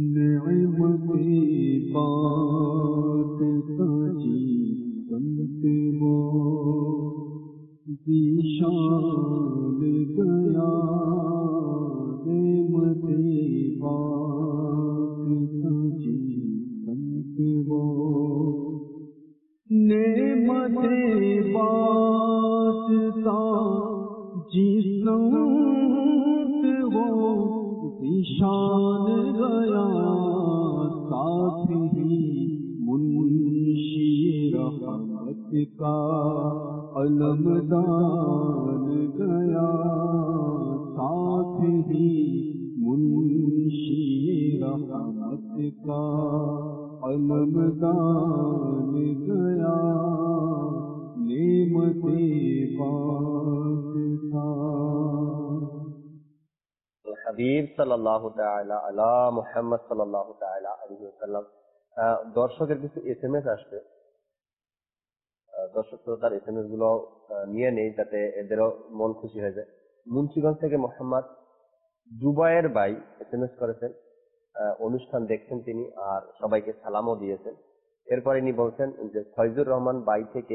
शान गया साथ ही मुंशी रहमत का अलमदान गया साथ ही मुंशी रहमत का अलमदान गया नेमते पाक था। হাবিব সাল্লাল্লাহু তাআলা আলা মুহাম্মদ সাল্লাল্লাহু তাআলা আলাইহি ওয়াসাল্লাম। দর্শকের কিছু এসএমএস আসবে, দর্শক শ্রোতার এসএমএস গুলো নিয়ে নেই যাতে এদেরও মন খুশি হয়ে যায়। মুন্সিগঞ্জ থেকে মোহাম্মদ জুবায়ের ভাই এসএমএস করেছেন, অনুষ্ঠান দেখছেন তিনি আর সবাইকে সালামও দিয়েছেন। এরপরে ইনি বলছেন যে ফয়জুর রহমান ভাই থেকে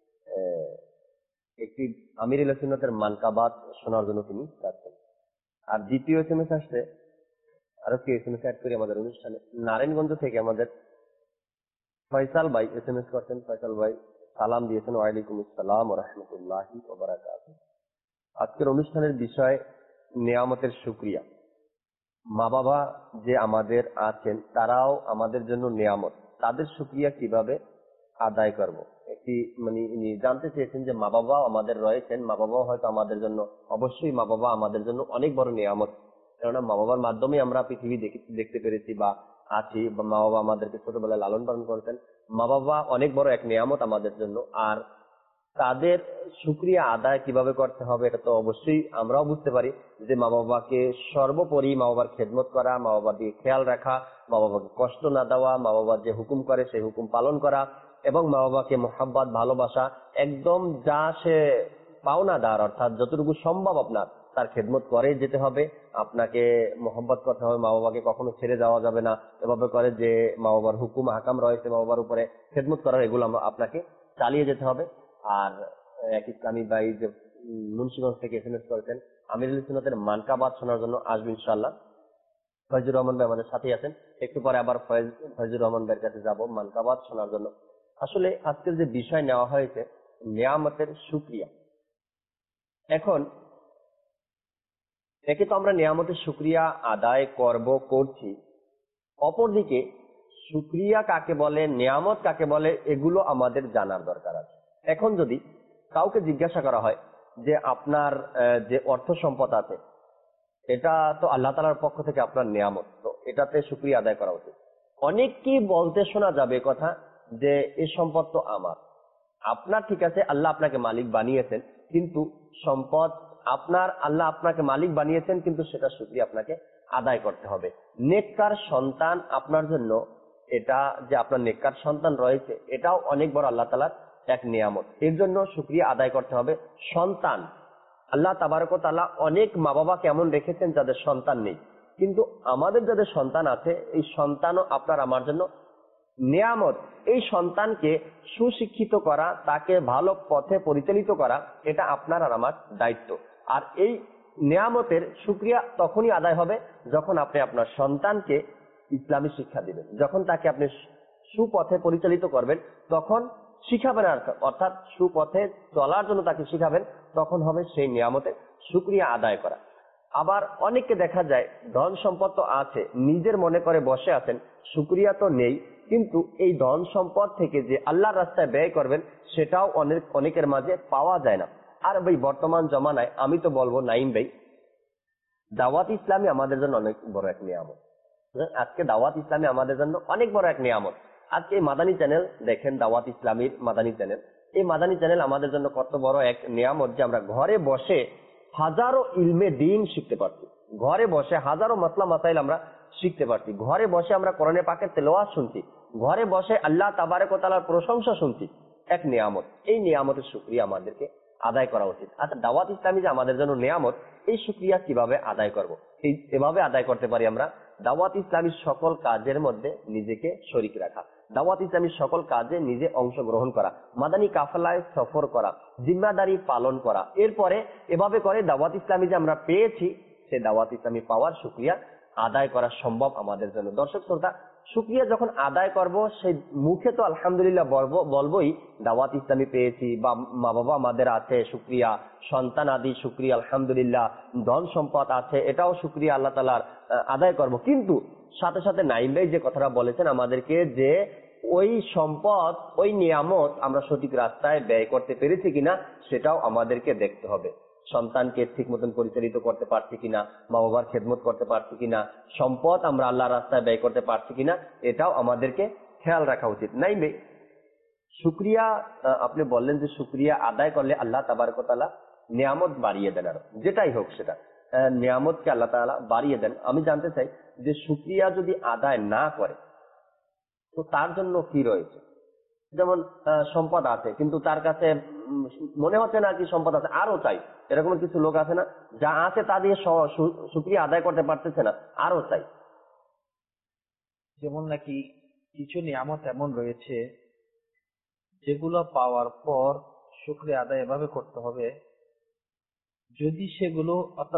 একটি আমিরুল সুন্নাতের মানকাবাত শোনার জন্য তিনি চাচ্ছেন। আর দ্বিতীয় এসএমএস আসছে, আরো কি এসএমএস অ্যাড করি আমাদের অনুষ্ঠানে, নারায়ণগঞ্জ থেকে আমাদের ফয়সাল ভাই এসএমএস করছেন। ফয়সাল ভাই সালাম দিয়েছেন, ওয়ালাইকুম আসসালাম ওয়া রাহমাতুল্লাহি ওয়া বারাকাতুহু। আজকের অনুষ্ঠানের বিষয় নিয়ামতের শুকরিয়া। মা বাবা যে আমাদের আছেন তারাও আমাদের জন্য নিয়ামত, তাদের শুকরিয়া কিভাবে আদায় করব, একটি ইনি জানতে চেয়েছেন যে মা বাবা আমাদের রয়েছেন, মা বাবাও হয়তো আমাদের জন্য, অবশ্যই মা বাবা আমাদের জন্য অনেক বড় নিয়ামত। কেননা মা বাবার মাধ্যমে আমরা পৃথিবী দেখতে পেরেছি বা আছি, বা মা বাবা আমাদেরকে ছোটবেলায় লালন পালন করতেন। মা বাবা অনেক বড় এক নিয়ামত আমাদের জন্য। আর তাদের শুকরিয়া আদায় কিভাবে করতে হবে এটা তো অবশ্যই আমরাও বুঝতে পারি যে মা বাবাকে সর্বোপরি মা বাবার খেদমত করা, মা বাবার দিকে খেয়াল রাখা, মা বাবাকে কষ্ট না দেওয়া, মা বাবা যে হুকুম করে সেই হুকুম পালন করা এবং মা বাবাকে মোহাব্বত ভালোবাসা একদম যা সে পাওনাদার, অর্থাৎ যতটুকু সম্ভব আপনার তার খেদমত করে যেতে হবে। আপনাকে মোহাব্বত করতে হবে, মা বাবাকে কখনো ছেড়ে যাওয়া যাবে না। এভাবে করে যে মা বাবার হুকুম হাকাম রয়েছে মা বাবার উপরে খেদমত করার, এগুলো আপনাকে চালিয়ে যেতে হবে। আর এক ইসলামী ভাই যে মুন্সিগঞ্জ থেকে এসএমএস করেছেন, আমিরুল সুন্নাতের মানকাবাত শোনার জন্য আসবে ইনশাআল্লাহ। ফয়জুর রহমান ভাই আমাদের সাথেই আছেন, একটু পরে আবার ফয়জুর রহমান ভাইয়ের কাছে যাব মানকাবাত শোনার জন্য। আসলে আজকের যে বিষয় নেওয়া হয়েছে নিয়ামতের শুকরিয়া। এখন একে তো আমরা নিয়ামতের শুকরিয়া আদায় করছি, অপরদিকে শুকরিয়া কাকে বলে, নিয়ামত কাকে বলে, এগুলো আমাদের জানার দরকার আছে। এখন যদি কাউকে জিজ্ঞাসা করা হয় যে আপনার যে অর্থ সম্পদ আছে এটা তো আল্লাহ তাআলার পক্ষ থেকে আপনার নিয়ামত, তো এটাতে শুকরিয়া আদায় করা উচিত। অনেককেই বলতে শোনা যাবে কথা যে এই সম্পদ তো আমার, আপনার, ঠিক আছে, আল্লাহ আপনাকে মালিক বানিয়েছেন, কিন্তু সম্পদ আপনার, আল্লাহ আপনাকে মালিক বানিয়েছেন, কিন্তু সেটা শুকরিয়া আপনাকে আদায় করতে হবে। নেককার সন্তান আপনার জন্য, এটা যে আপনার নেককার সন্তান রয়েছে, এটাও অনেক বড় আল্লাহ তাআলার এক নিয়ামত। এর জন্য শুকরিয়া আদায় করতে হবে। সন্তান, আল্লাহ তাবারক ওয়া তাআলা অনেক মা বাবা কেমন রেখেছেন যাদের সন্তান নেই, কিন্তু আমাদের যাদের সন্তান আছে, এই সন্তানও আপনার আমার জন্য নিয়ামত। এই সন্তানকে সুশিক্ষিত করা, তাকে ভালো পথে পরিচালিত করা, এটা আপনার আর আমার দায়িত্ব। আর এই নিয়ামতের শুকরিয়া তখনই আদায় হবে যখন আপনি আপনার সন্তানকে ইসলামী শিক্ষা দিবেন, যখন তাকে আপনি সুপথে পরিচালিত করবেন, তখন শিখাবেন, অর্থাৎ সুপথে চলার জন্য তাকে শিখাবেন, তখন হবে সেই নিয়ামতের শুকরিয়া আদায় করা। আবার অনেককে দেখা যায় ধন সম্পদ তো আছে, নিজের মনে করে বসে আছেন, শুকরিয়া তো নেই, কিন্তু এই ধন সম্পদ থেকে যে আল্লাহর রাস্তায় ব্যয় করবেন সেটাও অনেকের মাঝে পাওয়া যায় না। আর ভাই বর্তমান জমানায় আমি তো বলবো নাইম ভাই, দাওয়াত ইসলামী আমাদের জন্য অনেক বড় এক নিয়ামত। আজকে দাওয়াত ইসলামী আমাদের জন্য অনেক বড় এক নিয়ামত। আজকে এই মাদানী চ্যানেল দেখেন, দাওয়াত ইসলামীর মাদানী চ্যানেল, এই মাদানী চ্যানেল আমাদের জন্য কত বড় এক নিয়ামত যে আমরা ঘরে বসে হাজারো ইলমে দ্বীন শিখতে পারছি, ঘরে বসে হাজারো মাসলা মাসাইল আমরা শিখতে পারছি, ঘরে বসে আমরা কোরআনে পাকের তেলাওয়াত শুনছি, ঘরে বসে আল্লাহ তাবারক ওয়া তাআলার প্রশংসা শুনছি। এক নিয়ামত, এই নিয়ামতের শুকরিয়া আমাদেরকে আদায় করা উচিত। আচ্ছা, দাওয়াত ইসলামী যে আমাদের জন্য নিয়ামত, এই শুকরিয়া কিভাবে আদায় করব? এভাবে আদায় করতে পারি আমরা, দাওয়াত ইসলামীর সকল কাজের মধ্যে নিজেকে শরীক রাখা, দাওয়াত ইসলামীর সকল কাজে নিজে অংশগ্রহণ করা, মাদানী কাফেলায় সফর করা, জিম্মাদারি পালন করা। এরপরে এভাবে করে দাওয়াত ইসলামী যে আমরা পেয়েছি, সে দাওয়াত ইসলামী পাওয়ার শুকরিয়া আদায় করা সম্ভব আমাদের জন্য। দর্শক শ্রোতা, শুকরিয়া যখন আদায় করব, সেই মুখে তো আলহামদুলিল্লাহ বলবোই, দাওয়াত ইসলামী পেয়েছি, বা মা বাবা আমাদের আছে, শুকরিয়া, সন্তান আদি শুকরিয়া, আলহামদুলিল্লাহ, ধন সম্পদ আছে, এটাও শুকরিয়া আল্লাহ তাআলার আদায় করব। কিন্তু সাথে সাথে নাইম ভাই যে কথাটা বলেছেন আমাদেরকে, যে ওই সম্পদ, ওই নিয়ামত আমরা সঠিক রাস্তায় ব্যয় করতে পেরেছি কিনা সেটাও আমাদেরকে দেখতে হবে। সন্তানকে ঠিক মতন পরিচালিত করতে পারছি কিনা, মা বাবার খেদমত করতে পারছি কিনা, সম্পদ আমরা আল্লাহর রাস্তায় ব্যয় করতে পারছি কিনা, এটাও আমাদেরকে খেয়াল রাখা উচিত। নাই ভাই, শুকরিয়া, আপনি বললেন যে শুকরিয়া আদায় করলে আল্লাহ তাবারক ওয়া তাআলা নিয়ামত বাড়িয়ে দেন, আর যেটাই হোক সেটা নিয়ামতকে আল্লাহ তাআলা বাড়িয়ে দেন। আমি জানতে চাই যে শুকরিয়া যদি আদায় না করে তো তার জন্য কি রয়েছে? যেমন সম্পদ আছে, কিন্তু তার কাছে মনে হচ্ছে না কি সম্পদ আছে, আরো চাই, এরকম কিছু লোক আছে না, যা আছে তা দিয়ে শুকরিয়া আদায় করতে পারতেছে না, আরো চাই। যেমন নাকি কিছু নিয়ামত এমন রয়েছে যেগুলো পাওয়ার পর শুকরিয়া আদায় এভাবে করতে হবে, যদি সেগুলো, অর্থাৎ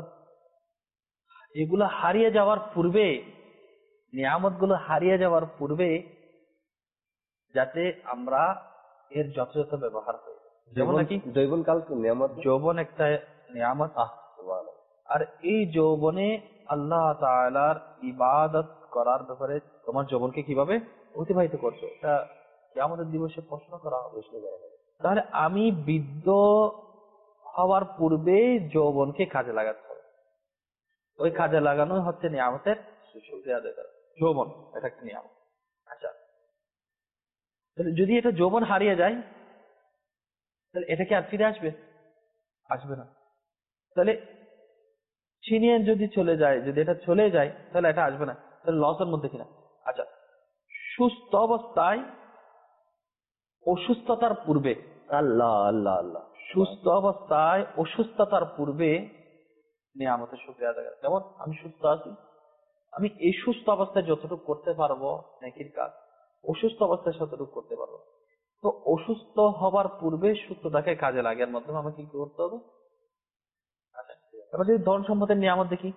এগুলো হারিয়ে যাওয়ার পূর্বে, নিয়ামত গুলো হারিয়ে যাওয়ার পূর্বে যাতে আমরা এর যথাযথ ব্যবহার করি। যেমন নাকি যৌবনকাল নিয়ামত, যৌবন একটা নিয়ামত, আর এই যৌবনে আল্লাহ তাআলার ইবাদত করার ব্যাপারে তোমার যৌবনকে কিভাবে অতিবাহিত করছো, এটা কিয়ামতের দিবসে প্রশ্ন করা হবে। তাহলে আমি বৃদ্ধ হওয়ার পূর্বে যৌবনকে কাজে লাগাতে হবে, ওই কাজে লাগানো হচ্ছে নিয়ামতের শুকরিয়া আদায় করা। যৌবন এটা একটা নিয়ামত। আচ্ছা, যদি এটা যৌবন হারিয়ে যায় তাহলে এটা কি আর ফিরে আসবে? আসবে না। তাহলে ছিনিয়ে যদি চলে যায়, যদি এটা চলে যায় তাহলে এটা আসবে না, তাহলে লসের মধ্যে কিনা। আচ্ছা, সুস্থ অবস্থায় অসুস্থতার পূর্বে, আল্লাহ আল্লাহ আল্লাহ, সুস্থ অবস্থায় অসুস্থতার পূর্বে নিয়ামতের শুকরিয়া আদায় করা। যেমন আমি সুস্থ আছি, আমি এই সুস্থ অবস্থায় যতটুকু করতে পারবো নেকির কাজ, অসুস্থ অবস্থায় ততটুকু করতে পারবো। তো অসুস্থ হবার পূর্বে সুস্থতাকে কাজে লাগার মাধ্যমে আমাকে কি করতে হবে? এবার যদি ধন সম্পদের নিয়ামত দেখি,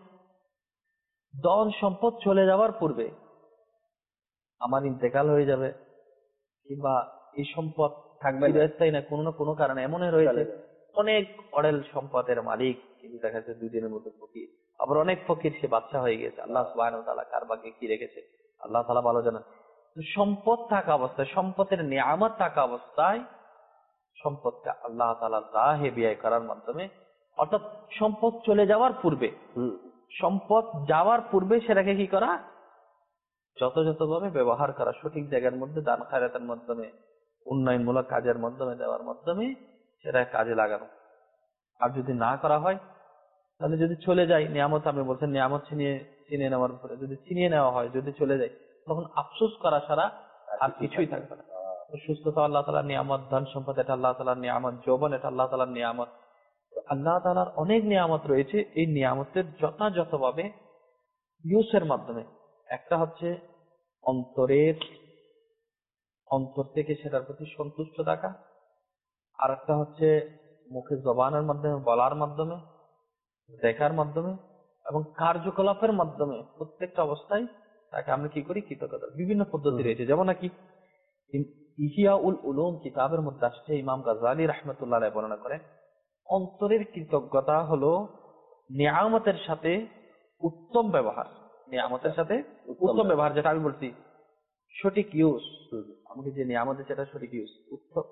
ধন সম্পদ চলে যাওয়ার পূর্বে, আমার ইন্তেকাল হয়ে যাবে, কিংবা এই সম্পদ থাকবে তাই না, কোনো না কোনো কারণে এমন রয়েছে অনেক অডেল সম্পদের মালিক, কিন্তু দেখা যাচ্ছে 2 দিনের মধ্যে ফকির। আবার অনেক ফকির সে বাদশা হয়ে গেছে। আল্লাহ সুবহানাহু ওয়া তাআলা কার ভাগ্যে কি রেখেছে আল্লাহ তাআলা ভালো জানেন। সম্পদ থাকা অবস্থায়, সম্পদের নিয়ামত থাকা অবস্থায় সম্পদটা আল্লাহ তাআলার রাহে ব্যয় করার মাধ্যমে, অর্থাৎ সম্পদ চলে যাওয়ার পূর্বে, সম্পদ যাওয়ার পূর্বে সেটাকে কি করা? যথাযথভাবে ব্যবহার করা, সঠিক জায়গার মধ্যে দান খায়রাতের মাধ্যমে, উন্নয়নমূলক কাজের মাধ্যমে দেওয়ার মাধ্যমে সেটা কাজে লাগানো। আর যদি না করা হয়, তাহলে যদি চলে যায় নিয়ামত, আপনি বলছেন নিয়ামত ছিনিয়ে নেওয়ার পরে যদি ছিনিয়ে নেওয়া হয়, যদি চলে যায়, তখন আফসোস করা ছাড়া আর কিছুই থাকবে না। সুস্থতা আল্লাহ তাআলার নিয়ামত, ধন সম্পদ এটা আল্লাহ তাআলার নিয়ামত, যৌবন এটা আল্লাহ তাআলার নিয়ামত। আল্লাহ তাআলার অনেক নিয়ামত রয়েছে। এই নিয়ামতের যথাযথভাবে ইউজের মাধ্যমে, একটা হচ্ছে অন্তর থেকে সেটার প্রতি সন্তুষ্ট থাকা, আর একটা হচ্ছে মুখে জবানের মাধ্যমে, বলার মাধ্যমে, দেখার মাধ্যমে এবং কার্যকলাপের মাধ্যমে প্রত্যেকটা অবস্থায় তাকে আমরা কি করি, কৃতজ্ঞতা। বিভিন্ন পদ্ধতি রয়েছে, যেমন নাকি ইহিয়া উল উলুম কিতাবের মধ্যে আসছে, ইমাম গাজ্জালী রাহমাতুল্লাহ আলাইহি বর্ণনা করেন, অন্তরের কৃতজ্ঞতা হলো নিয়ামতের সাথে উত্তম ব্যবহার। নিয়ামতের সাথে উত্তম ব্যবহার, যেটা আমি বলছি সঠিক ইউজ, আমাকে যে নিয়ামতের সেটা সঠিক ইউজ উত্তম।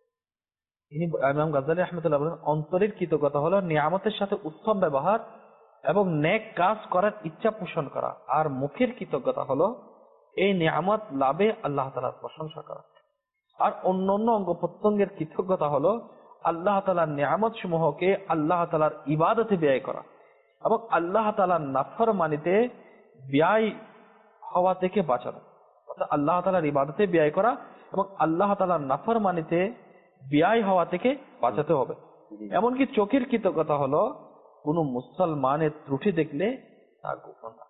ইমাম গাজ্জালী রাহমাতুল্লাহ বলেন, অন্তরের কৃতজ্ঞতা হলো নিয়ামতের সাথে উত্তম ব্যবহার এবং নেক কাজ করার ইচ্ছা পোষণ করা। আর মুখের কৃতজ্ঞতা হলো এই নিয়ামত লাভে আল্লাহ তাআলার প্রশংসা করা। আর অন্যান্য অঙ্গ প্রত্যঙ্গের কৃতজ্ঞতা হলো আল্লাহ তাআলার নিয়ামত সমূহকে আল্লাহ তাআলার ইবাদতে ব্যয় করা এবং আল্লাহ তাআলার নাফরমানিতে ব্যয় হওয়া থেকে বাঁচানো। অর্থাৎ আল্লাহ তাআলার ইবাদতে ব্যয় করা এবং আল্লাহ তাআলার নাফরমানিতে ব্যয় হওয়া থেকে বাঁচাতে হবে। এমনকি চোখের কৃতজ্ঞতা হলো কোন মুসলমানের ত্রুটি দেখলে তা গোপন না।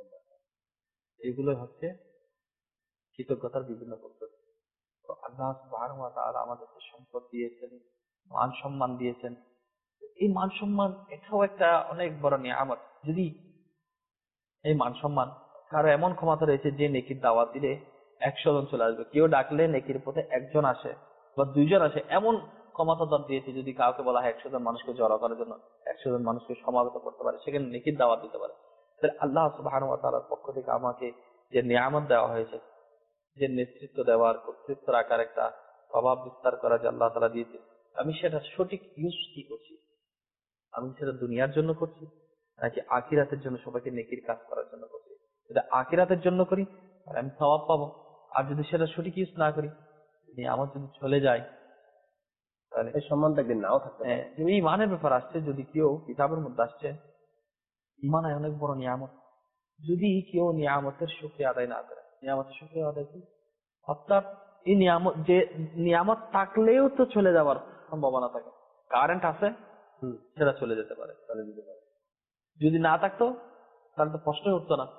এগুলো হচ্ছে কৃতজ্ঞতার বিভিন্ন পদ্ধতি। আল্লাহ সুবহানাহু ওয়া তাআলা আমাদেরকে সম্পদ দিয়েছেন, মান সম্মান দিয়েছেন। এই মান সম্মান এটাও একটা অনেক বড় নিয়ামত। যদি এই মান সম্মান, কারো এমন ক্ষমতা রয়েছে যে নেকির দাওয়াত দিলে 100 জন চলে আসবে, কেউ ডাকলে নেকির পথে 1 জন আসে বা 2 জন আসে, এমন ক্ষমতা দর দিয়েছে। যদি কাউকে বলা হয় 100 জন মানুষকে জড়ো করার জন্য, 100 জন মানুষকে সমাবেত করতে পারে, সেখানে নেকির দাওয়াত দিতে পারে। তাহলে আল্লাহ সুবহানাহু ওয়া তাআলার পক্ষ থেকে আমাকে যে নিয়ামত দেওয়া হয়েছে, যে নেতৃত্ব দেওয়ার, কর্তৃত্ব রাখার, একটা প্রভাব বিস্তার করা যে আল্লাহ তাআলা দিয়েছে, আমি সেটা সঠিক ইউজ কি করছি? আমি সেটা দুনিয়ার জন্য করছি নাকি আখিরাতের জন্য, সবাইকে নেকির কাজ করার জন্য করছি? যদি আখিরাতের জন্য করি তাহলে আমি সওয়াব পাবো। আর যদি সেটা সঠিক ইউজ না করি, নিয়ামত যদি চলে যায়, তাহলে এই সম্মানটা একদিন নাও থাকতে পারে। এই ইমানের ব্যাপার আসছে, যদি কেউ কিতাবের মধ্যে আসছে ইমান অনেক বড় নিয়ামত, যদি কেউ নিয়ামতের শুকরিয়া আদায় না করে, নিয়ামতের শুকরিয়া আদায় কি? অর্থাৎ এই নিয়ামত, যে নিয়ামত থাকলেও তো চলে যাওয়ার সম্ভাবনা থাকে। কারেন্ট আছে, সেটা চলে যেতে পারে। যদি না থাকতো তাহলে তো প্রশ্নই উঠতো না।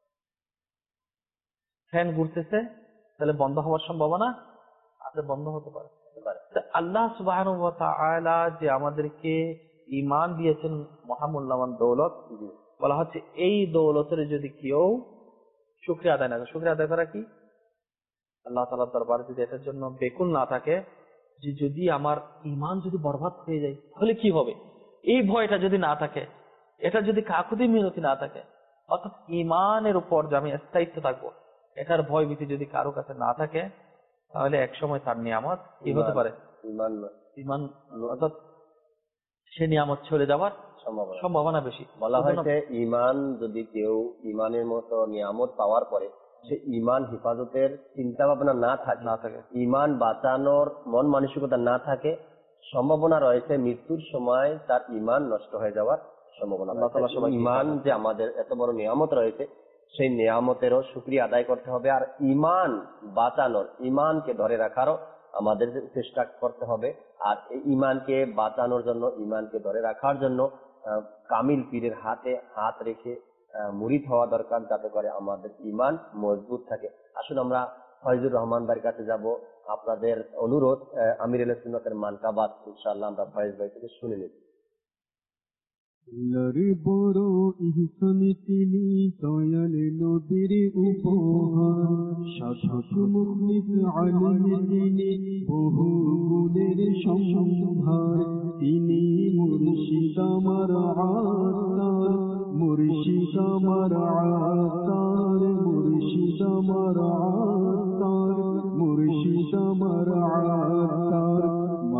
ফ্যান ঘুরতেছে, তাহলে বন্ধ হওয়ার সম্ভাবনা আছে, বন্ধ হতে পারে। আল্লাহ সুবহানাহু ওয়া তাআলা যে আমাদেরকে ঈমান দিয়েছেন মহামূল্যবান দৌলত, বলা হচ্ছে এই দৌলতের যদি কেউ শুকরিয়া আদায় না করে, শুকরিয়া আদায় করা কি? আল্লাহ তাআলার দরবারে যদি এটার জন্য বেকুল না থাকে যে যদি আমার ঈমান যদি বরবাদ হয়ে যায় তাহলে কি হবে, এই ভয়টা যদি না থাকে, এটা যদি কাকুতি মিনতি না থাকে, অর্থাৎ ঈমানের উপর যে আমি স্থায়িত্ব থাকবো, এটার ভয় ভীতি যদি কারো কাছে না থাকে, তাহলে এক সময় তার নিয়ামত কি হতে পারে? ঈমান, অর্থাৎ সে নিয়ামত চলে যাওয়ার সম্ভাবনা বেশি। বলা হয়েছে ঈমান যদি কেউ ঈমানের মতো নিয়ামত পাওয়ার পরে সে ঈমান হেফাজতের চিন্তা ভাবনা না থাকে, ঈমান বাঁচানোর মন মানসিকতা না থাকে, সম্ভাবনা রয়েছে মৃত্যুর সময় তার ঈমান নষ্ট হয়ে যাওয়ার সম্ভাবনা। ঈমান যে আমাদের এত বড় নিয়ামত রয়েছে, সেই নিয়ামতেরও শুকরিয়া আদায় করতে হবে। আর ঈমান বাঁচানোর, ঈমানকে ধরে রাখারও আমাদের চেষ্টা করতে হবে। আর এই ঈমানকে বাঁচানোর জন্য, ঈমানকে ধরে রাখার জন্য কামিল পীরের হাতে হাত রেখে মুরিদ হওয়া দরকার, যাতে করে আমাদের ঈমান মজবুত থাকে। আসুন আমরা ফয়জুর রহমান ভাইয়ের কাছে যাব। আপনাদের অনুরোধ, আমির আহলে সুন্নাতের মানকাবাত ইনশাআল্লাহ আমরা ফয়েজ ভাই থেকে শুনে নিই। আল্লাহর বড় ইহসান তিনি, দয়াল নবীর উপহার, শাশ্বত মুখলিস আলিম তিনি, বহু গুণের সম্ভার। তিনি মুর্শিদ আমার আস্তার, মুর্শিদ আমার আস্তার, মুর্শিদ আমার আস্তার, মুর্শিদ আমার আস্তার। মাথায়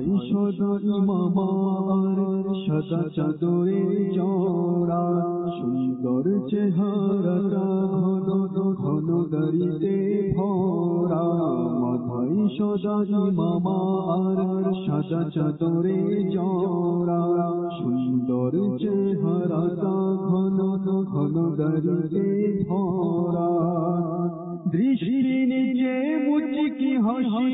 মাথায় সদা ইমামার সাদা চাদরে জড়া সুন্দর চেহারাটা ঘন ঘন দাড়িতে ভরা মাথায় সদা ইমামার সাদা চাদরে জড়া সুন্দর চেহারাটা ঘন ঘন দাড়িতে ভরা দৃষ্টি নিচে মুচকি হাসি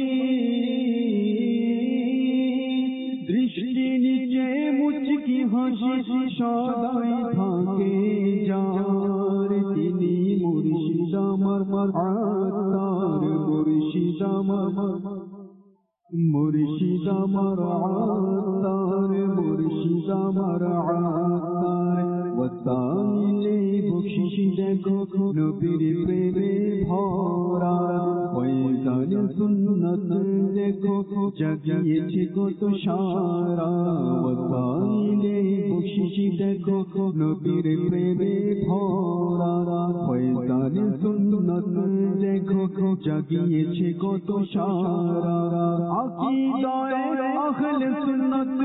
দৃষ্টি নিচে মুচকি হাসি সদাই থাকে যার তিনি মুর্শিদ আমার আতার মুর্শিদ আমার মুর্শিদ আমার আতার মুর্শিদ আমার আতার ওয়াসাইলে বখশিশ দেখো নবীর প্রেমে ভরা ফয়জান সুন্নাত দেখো জাগিয়েছে কত সারা ওয়াসাইলে বখশিশ দেখো নবীর প্রেমে ভরা ফয়জান সুন্নাত দেখো জাগিয়েছে কত সারা আকিদায়ে আহলে সুন্নাত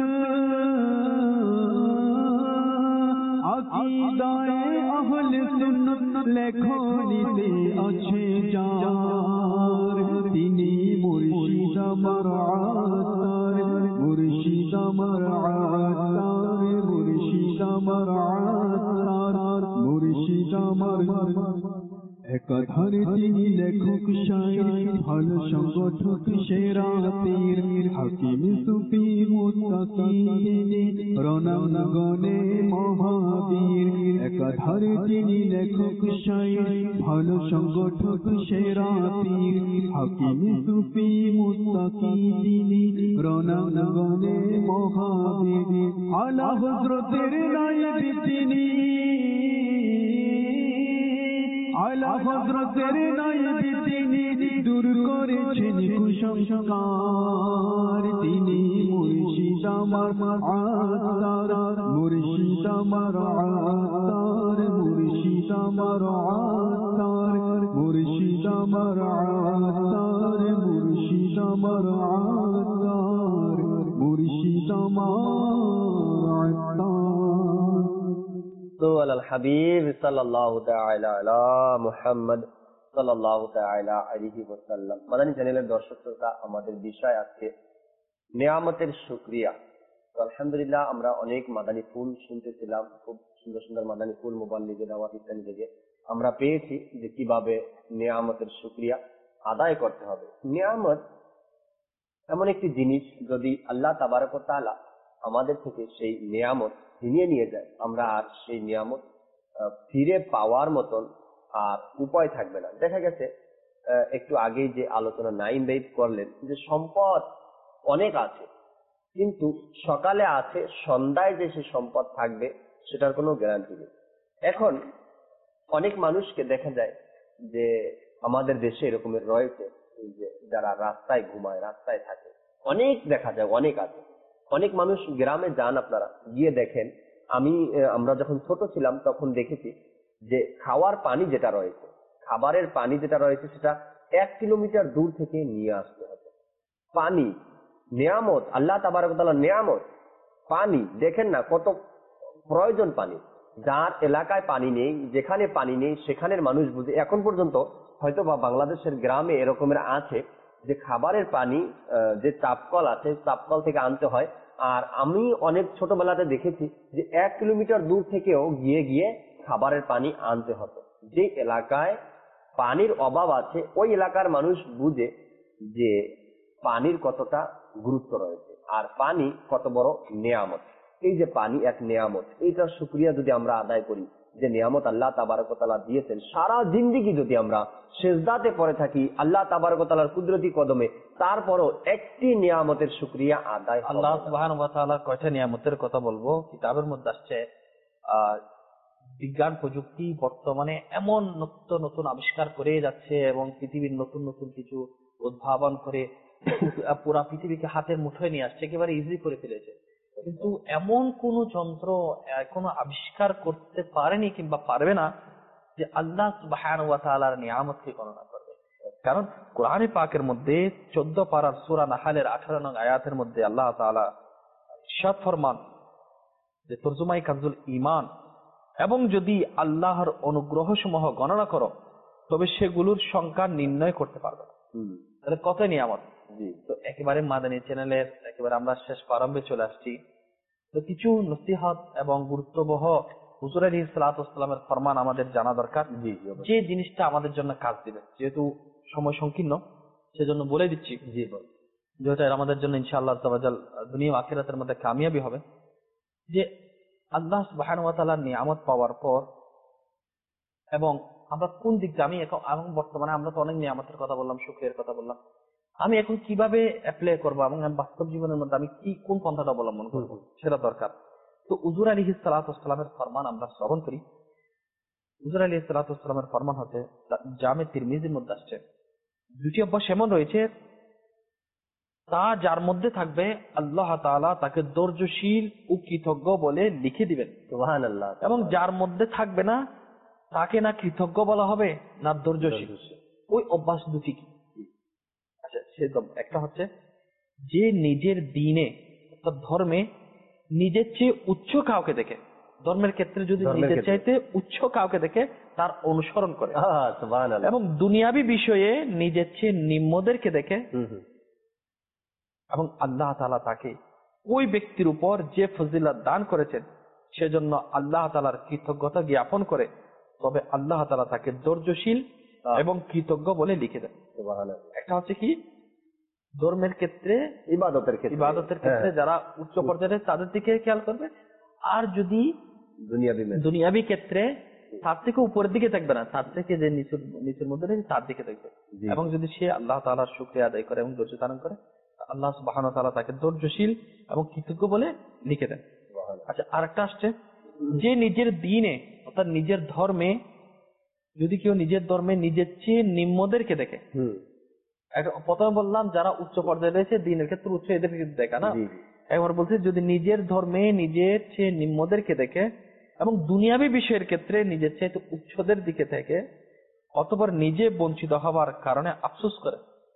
আকিদায়ে আহলে সুন্নাত লেখনীতে আছে যার তিনি মুর্শিদ আমার আতার মুর্শিদ আমার আতার মুর্শিদ আমার আতার মুর্শিদ আমার একাধারে তিনি লেখক শায়র ভালো সংগঠক সেরা পীর হাকিম সুফি মুত্তাকি রণাঙ্গনে মহাবীর একাধারে তিনি লেখক শায়র ভালো সংগঠক সেরা পীর হাকিম সুফি মুত্তাকি তিনি রণাঙ্গনে মহাবীর আলা হযরতের নায়েব তিনি আলা হযরতের নায়েব তিনি দূর করেছেন কুসংস্কার তিনি মুর্শিদ আমার আতার মুর্শিদ আমার আতার মুর্শিদ আমার আতার মুর্শিদ আমার আতার মুর্শিদ আমার আতার মুর্শিদ আমার আতার আল হাবিব সাল্লাল্লাহু তাআলা আলা মুহাম্মদ সাল্লাল্লাহু তাআলা আলাইহি ওয়াসাল্লাম। মাদানী চ্যানেলের দর্শক শ্রোতা, আমাদের বিষয় আজকে নিয়ামতের শুকরিয়া। তো আলহামদুলিল্লাহ আমরা অনেক মাদানী ফুল শুনতেছিলাম, খুব সুন্দর সুন্দর মাদানী ফুল মুবাল্লিগে দাওয়াত ইত্যাদি থেকে আমরা পেয়েছি যে কিভাবে নিয়ামতের শুকরিয়া আদায় করতে হবে। নিয়ামত এমন একটি জিনিস, যদি আল্লাহ তাবারক ওয়া তাআলা আমাদের থেকে সেই নিয়ামত ছিনিয়ে নিয়ে যায়, আমরা আর সেই নিয়ামত ফিরে পাওয়ার মতন আর উপায় থাকবে না। দেখা গেছে একটু আগেই যে আলোচনা নাইম ভাই করলেন যে সম্পদ অনেক আছে, কিন্তু সকালে আছে, সন্ধ্যায় যে সে সম্পদ থাকবে সেটার কোনো গ্যারান্টি নেই। এখন অনেক মানুষকে দেখা যায় যে আমাদের দেশে এরকমের রয়েছে যে যারা রাস্তায় ঘুমায়, রাস্তায় থাকে, অনেক দেখা যায়, অনেক আছে। অনেক মানুষ গ্রামে যান, আপনারা গিয়ে দেখেন, আমরা যখন ছোট ছিলাম তখন দেখেছি যে খাওয়ার পানি যেটা রয়েছে, খাবারের পানি যেটা রয়েছে সেটা 1 কিলোমিটার দূর থেকে নিয়ে আসতে হবে। পানি নিয়ামত, আল্লাহ তাবারক ওয়া তাআলার নিয়ামত। পানি দেখেন না কত প্রয়োজন পানি। যার এলাকায় পানি নেই, যেখানে পানি নেই সেখানের মানুষ বুঝে। এখন পর্যন্ত হয়তো বা বাংলাদেশের গ্রামে এরকমের আছে যে খাবারের পানি যে চাপকল আছে, চাপকল থেকে আনতে হয়। আর আমি অনেক ছোটবেলাতে দেখেছি যে 1 কিলোমিটার দূর থেকেও গিয়ে গিয়ে খাবারের পানি আনতে হতো। যে এলাকায় পানির অভাব আছে ওই এলাকার মানুষ বুঝে যে পানির কতটা গুরুত্ব রয়েছে আর পানি কত বড় নিয়ামত। এই যে পানি এক নিয়ামত, এইটার শুকরিয়া যদি আমরা আদায় করি, যে নিয়ামত আল্লাহ তাবারক ওয়া তাআলা দিয়েছেন, সারা জিন্দেগি যদি আমরা সিজদাতে পড়ে থাকি আল্লাহ তাবারক ওয়া তাআলার কুদরতি কদমে, তারপরও একটি নিয়ামতের শুকরিয়া আদায়। আল্লাহ সুবহানাহু ওয়া তাআলার কয়টা নিয়ামতের কথা বলবো। কিতাবের মধ্যে আসছে বিজ্ঞান প্রযুক্তি বর্তমানে এমন নতুন নতুন আবিষ্কার করে যাচ্ছে এবং পৃথিবীর নতুন নতুন কিছু উদ্ভাবন করে পুরা পৃথিবীকে হাতের মুঠোয় নিয়ে আসছে, একেবারে ইজি করে ফেলেছে। কিন্তু এমন কোন যন্ত্র এখনো আবিষ্কার করতে পারেনি কিংবা পারবে না যে আল্লাহ সুবহানাহু ওয়া তাআলার নিয়ামতকে গণনা করবে। কারণ কোরআনে পাকের মধ্যে 14 পারার সূরা নাহলের 18 নং আয়াতের মধ্যে আল্লাহ তাআলা ইরশাদ ফরমান যে তরজমায়ে কানজুল ঈমান, এবং যদি আল্লাহর অনুগ্রহ সমূহ গণনা করো তবে সেগুলোর সংখ্যা নির্ণয় করতে পারবে না। তাহলে কত নিয়ামত। তো একেবারে মাদানী চ্যানেলের একেবারে আমরা শেষ প্রারম্ভে চলে আসছি। তো কিছু নসিহত এবং গুরুত্ববহ হুজুর আলাইহিস সালাতু ওয়াস সালামের ফরমান আমাদের জানা দরকার, যে জিনিসটা আমাদের জন্য কাজ দিবে। যেহেতু সময় সংকীর্ণ সেজন্য বলে দিচ্ছি, যেটা আমাদের জন্য ইনশাআল্লাহ তাআলা দুনিয়া ও আখিরাতের মধ্যে কামিয়াবি হবে। যে আল্লাহ সুবহানাহু ওয়া তাআলার নিয়ামত পাওয়ার পর এবং আমরা কোন দিক দিয়ে, আমি এখন বর্তমানে আমরা তো অনেক নিয়ামতের কথা বললাম, শুকরিয়ার কথা বললাম, আমি এখন কিভাবে অ্যাপ্লাই করবো এবং বাস্তব জীবনের মধ্যে আমি কোন পন্থাটা অবলম্বন করবো সেটা দরকার। তো হুজুর আলাইহিস সালাতু ওয়াস সালামের ফরমান আমরা শ্রবণ করি। হুজুর আলাইহিস সালাতু ওয়াস সালামের ফরমান হচ্ছে, জামে তিরমিজির মধ্যে আসছে, দুটি অভ্যাস এমন রয়েছে তা যার মধ্যে থাকবে আল্লাহ তাআলা তাকে ধৈর্যশীল ও কৃতজ্ঞ বলে লিখে দিবেন। সুবহানাল্লাহ। এবং যার মধ্যে থাকবে না তাকে না কৃতজ্ঞ বলা হবে না ধৈর্যশীল। ওই অভ্যাস দুটি কি? আচ্ছা, সে একটা হচ্ছে যে নিজের দ্বীনে অর্থাৎ ধর্মে নিজের চেয়ে উচ্চ কাউকে দেখে, ধর্মের ক্ষেত্রে যদি নিজের চাইতে উচ্চ কাউকে দেখে তার অনুসরণ করে, এবং দুনিয়াবি বিষয়ে নিজের চেয়ে নিম্নদেরকে দেখে, এবং আল্লাহ তাআলা তাকে ওই ব্যক্তির উপর যে ফজিলত দান করেছেন সেজন্য আল্লাহ তাআলার কৃতজ্ঞতা জ্ঞাপন করে, তবে আল্লাহ তাআলা তাকে ধৈর্যশীল এবং কৃতজ্ঞ বলে লিখে দেন। একটা হচ্ছে কি, ধর্মের ক্ষেত্রে ইবাদতের ক্ষেত্রে যারা উচ্চ পর্যায়ে তাদের দিকে খেয়াল করবে, আর যদি দুনিয়াবি ক্ষেত্রে তার থেকে উপরের দিকে থাকবে না, তার থেকে যে নিচের মধ্যে রয়েছে তার দিকে থাকবে। এবং যদি সে আল্লাহ তাআলার শুকরিয়া আদায় করে এবং ধৈর্য ধারণ করে, আল্লাহ সুবহানাহু ওয়া তাআলা তাকে ধৈর্যশীল এবং কৃতজ্ঞ বলে লিখে দেন। আচ্ছা, আরেকটা আসছে যে নিজের দ্বীনে অর্থাৎ নিজের ধর্মে, যদি কেউ নিজের ধর্মে নিজের চেয়ে নিম্নদেরকে দেখে, প্রথমে বললাম যারা উচ্চ পর্যায়ে রয়েছে দ্বীনের ক্ষেত্রে উচ্চ এদেরকে দেখা না, একবার বলছে যদি নিজের ধর্মে নিজের চেয়ে নিম্নদেরকে দেখে এবং দুনিয়াবী বিষয়ের ক্ষেত্রে নিজের চেয়ে উচ্চদের দিকে থেকে অতঃপর নিজে বঞ্চিত হবার কারণে আফসোস করে,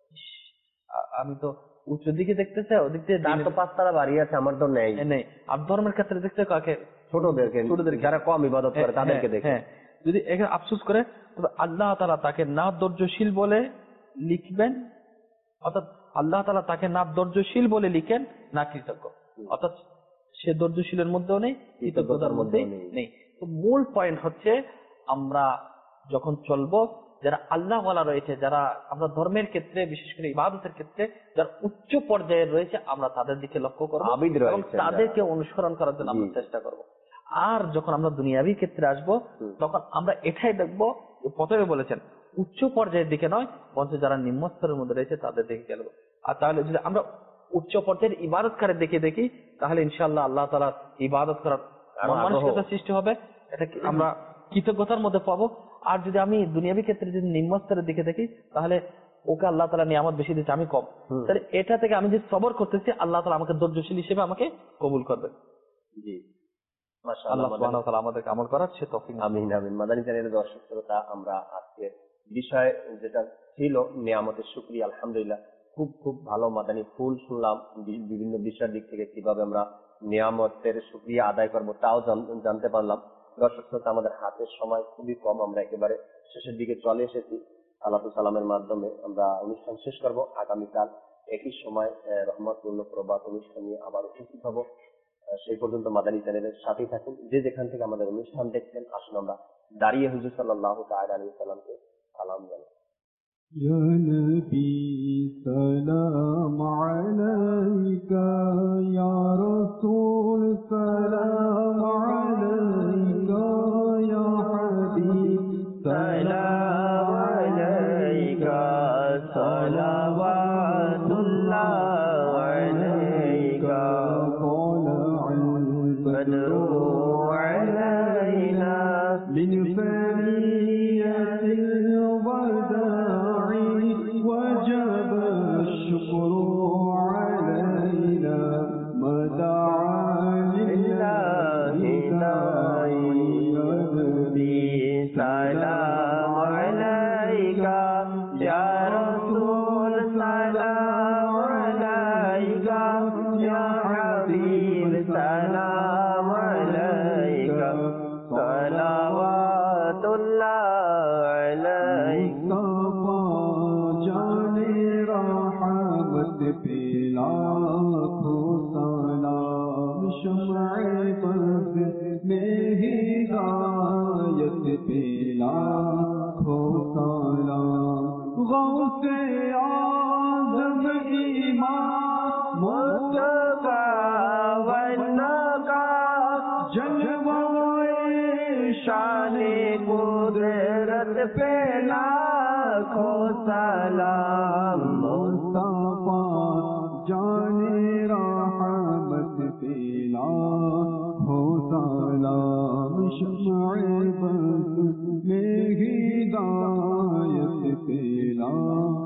আমি তো উচ্চ দিকে দেখতে চাই, ওদিক দিয়ে পাঁচতারা বাড়ি আছে, আমার তো নেই। আর ধর্মের ক্ষেত্রে দেখতে কাকে? ছোটদেরকে, যারা কম ইবাদত করে তাদেরকে দেখে। যদি এখানে আফসোস করে, তবে আল্লাহ তাআলা তাকে না ধৈর্যশীল বলে লিখবেন, অর্থাৎ আল্লাহ তাআলা তাকে না ধৈর্যশীল বলে লিখেন না কৃতজ্ঞ, অর্থাৎ সে ধৈর্যশীলের মধ্যেও নেই, কৃতজ্ঞতার মধ্যে নেই। তো মূল পয়েন্ট হচ্ছে আমরা যখন চলবো, যারা আল্লাহ ওয়ালা রয়েছে, যারা আমরা ধর্মের ক্ষেত্রে বিশেষ করে ইবাদতের ক্ষেত্রে যারা উচ্চ পর্যায়ে রয়েছে, আমরা তাদের দিকে লক্ষ্য করবো এবং তাদেরকে অনুসরণ করার জন্য আমরা চেষ্টা করব। আর যখন আমরা দুনিয়াবী ক্ষেত্রে আসবো, তখন আমরা এটাই দেখবো, প্রথমে বলেছেন উচ্চ পর্যায়ের দিকে নয়, বরঞ্চ যারা নিম্ন স্তরের মধ্যে রয়েছে তাদের দিকে গেলবো। আর তাহলে যদি আমরা উচ্চ পর্যায়ের ইবাদতকারীর দিকে দেখি, তাহলে ইনশাআল্লাহ আল্লাহ তাআলার ইবাদত করার মানসিকতা সৃষ্টি হবে, এটা আমরা কৃতজ্ঞতার মধ্যে পাবো। আর যদি আমি দুনিয়াবী ক্ষেত্রে যদি নিম্ন স্তরের দিকে দেখি, তাহলে ওকে আল্লাহ তাআলা নিয়ামত বেশি দিচ্ছে, আমি কম, তাহলে এটা থেকে আমি যে সবর করতেছি, আল্লাহ তাআলা আমাকে ধৈর্যশীল হিসেবে আমাকে কবুল করবে। জি, মাশাআল্লাহ, আল্লাহ সুবহানাহু ওয়া তাআলা আমাদেরকে আমল করার সে তৌফিক। আমিন আমিন। মাদানী চ্যানেলের দর্শক শ্রোতা, আমরা আজকে বিষয় যেটা ছিল নিয়ামতের শুকরিয়া, আলহামদুলিল্লাহ খুব খুব ভালো মাদানী ফুল শুনলাম। বিভিন্ন বিষয়ের দিক থেকে কিভাবে আমরা নিয়ামতের শুকরিয়া আদায় করবো তাও জানতে পারলাম। দর্শক শ্রোতা, আমাদের হাতের সময় খুবই কম, আমরা একেবারে শেষের দিকে চলে এসেছি। সালাতু সালামের মাধ্যমে আমরা অনুষ্ঠান শেষ করব। আগামীকাল একই সময় রহমতুল্লাহ প্রবাদ অনুষ্ঠান নিয়ে আবার উপস্থিত হব। সেই পর্যন্ত মাদানী চ্যানেলের সাথেই থাকুন। যে যেখান থেকে আমাদের অনুষ্ঠান দেখছেন, আসুন আমরা দাঁড়িয়ে হুজুর সাল্লাল্লাহু তাআলা আলাইহি ওয়াসাল্লামকে সালাম জানাই। ইয়া নবী সালাম আলাইকা, ইয়া রাসূল সালাম আলাইকা, ইয়া হাবিব সালাম আলাইকা, সালাওয়াতুল্লাহ আলাইকা, البدر علينا من ثنية الوداع وجب الشكر علينا ما دعا لله داعي. يا نبي سلام عليك يا पे लाखों सलाम, शम्अ बज़ में हिदायत पे लाखों सलाम। गौसे आज़म इमाम मुस्तफ़ा वन्नका, जलवाए शाने कुदरत पे लाखों सलाम। मुस्तफ़ा जाने रहमत पे लाखों सलाम, शम्अ बज़ में हिदायत पे लाखों।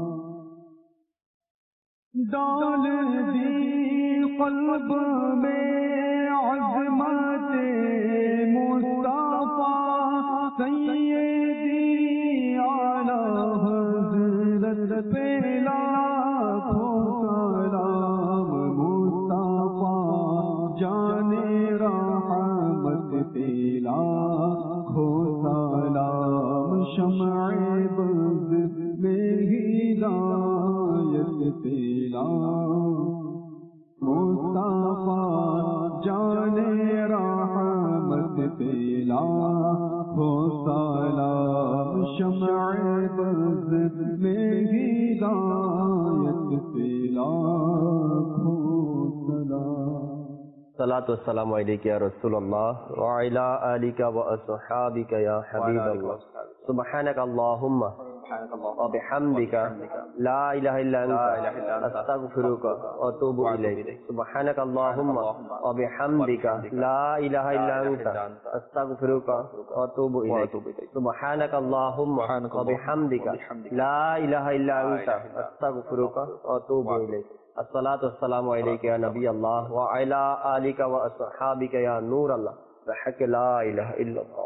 डाल दी क़ल्ब में अज़मत मुस्तफ़ा, सय्यदी आला हज़रत पे लाखों सलाम। मुस्तफ़ा जाने रहमत पे लाखों सलाम, शम्अ बज़ में हिदायत पे लाखों। मुस्तफ़ा जाने रहमत पे लाखों सलाम, शम्अ बज़ में हिदायत पे लाखों सलाम। सलातु वस्सलामु अलैका या रसूलल्लाह व अला आलिका व अस्हाबिका या हबीबल्लाह। सुब्हानका अल्लाहुम्मा व बिहम्दिका ला इलाहा इल्ला अंता अस्तगफिरुका व अतूबु इलैक। सुब्हानका अल्लाहुम्मा व बिहम्दिका ला इलाहा इल्ला अंता अस्तगफिरुका व अतूबु इलैक। सुब्हानका अल्लाहुम्मा व बिहम्दिका ला इलाहा इल्ला अंता अस्तगफिरुका व अतूबु इलैक। अस्सलातु वस्सलामु अलैका या नबी अल्लाह व अला आलिका व अस्हाबिका या नूर अल्लाह बहक ला इलाहा इल्लल्लाह।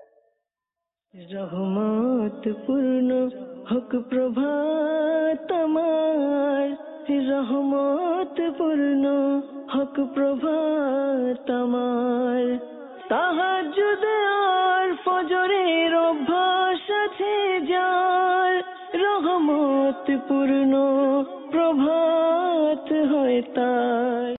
रहमत पूर्ण हक प्रभात আমার, रहमत पूर्ण हक प्रभात আমার। তাহাজ্জুদ আর ফজরের অভ্যাস আছে যার, রহমত পূর্ণ প্রভাত হয় তার।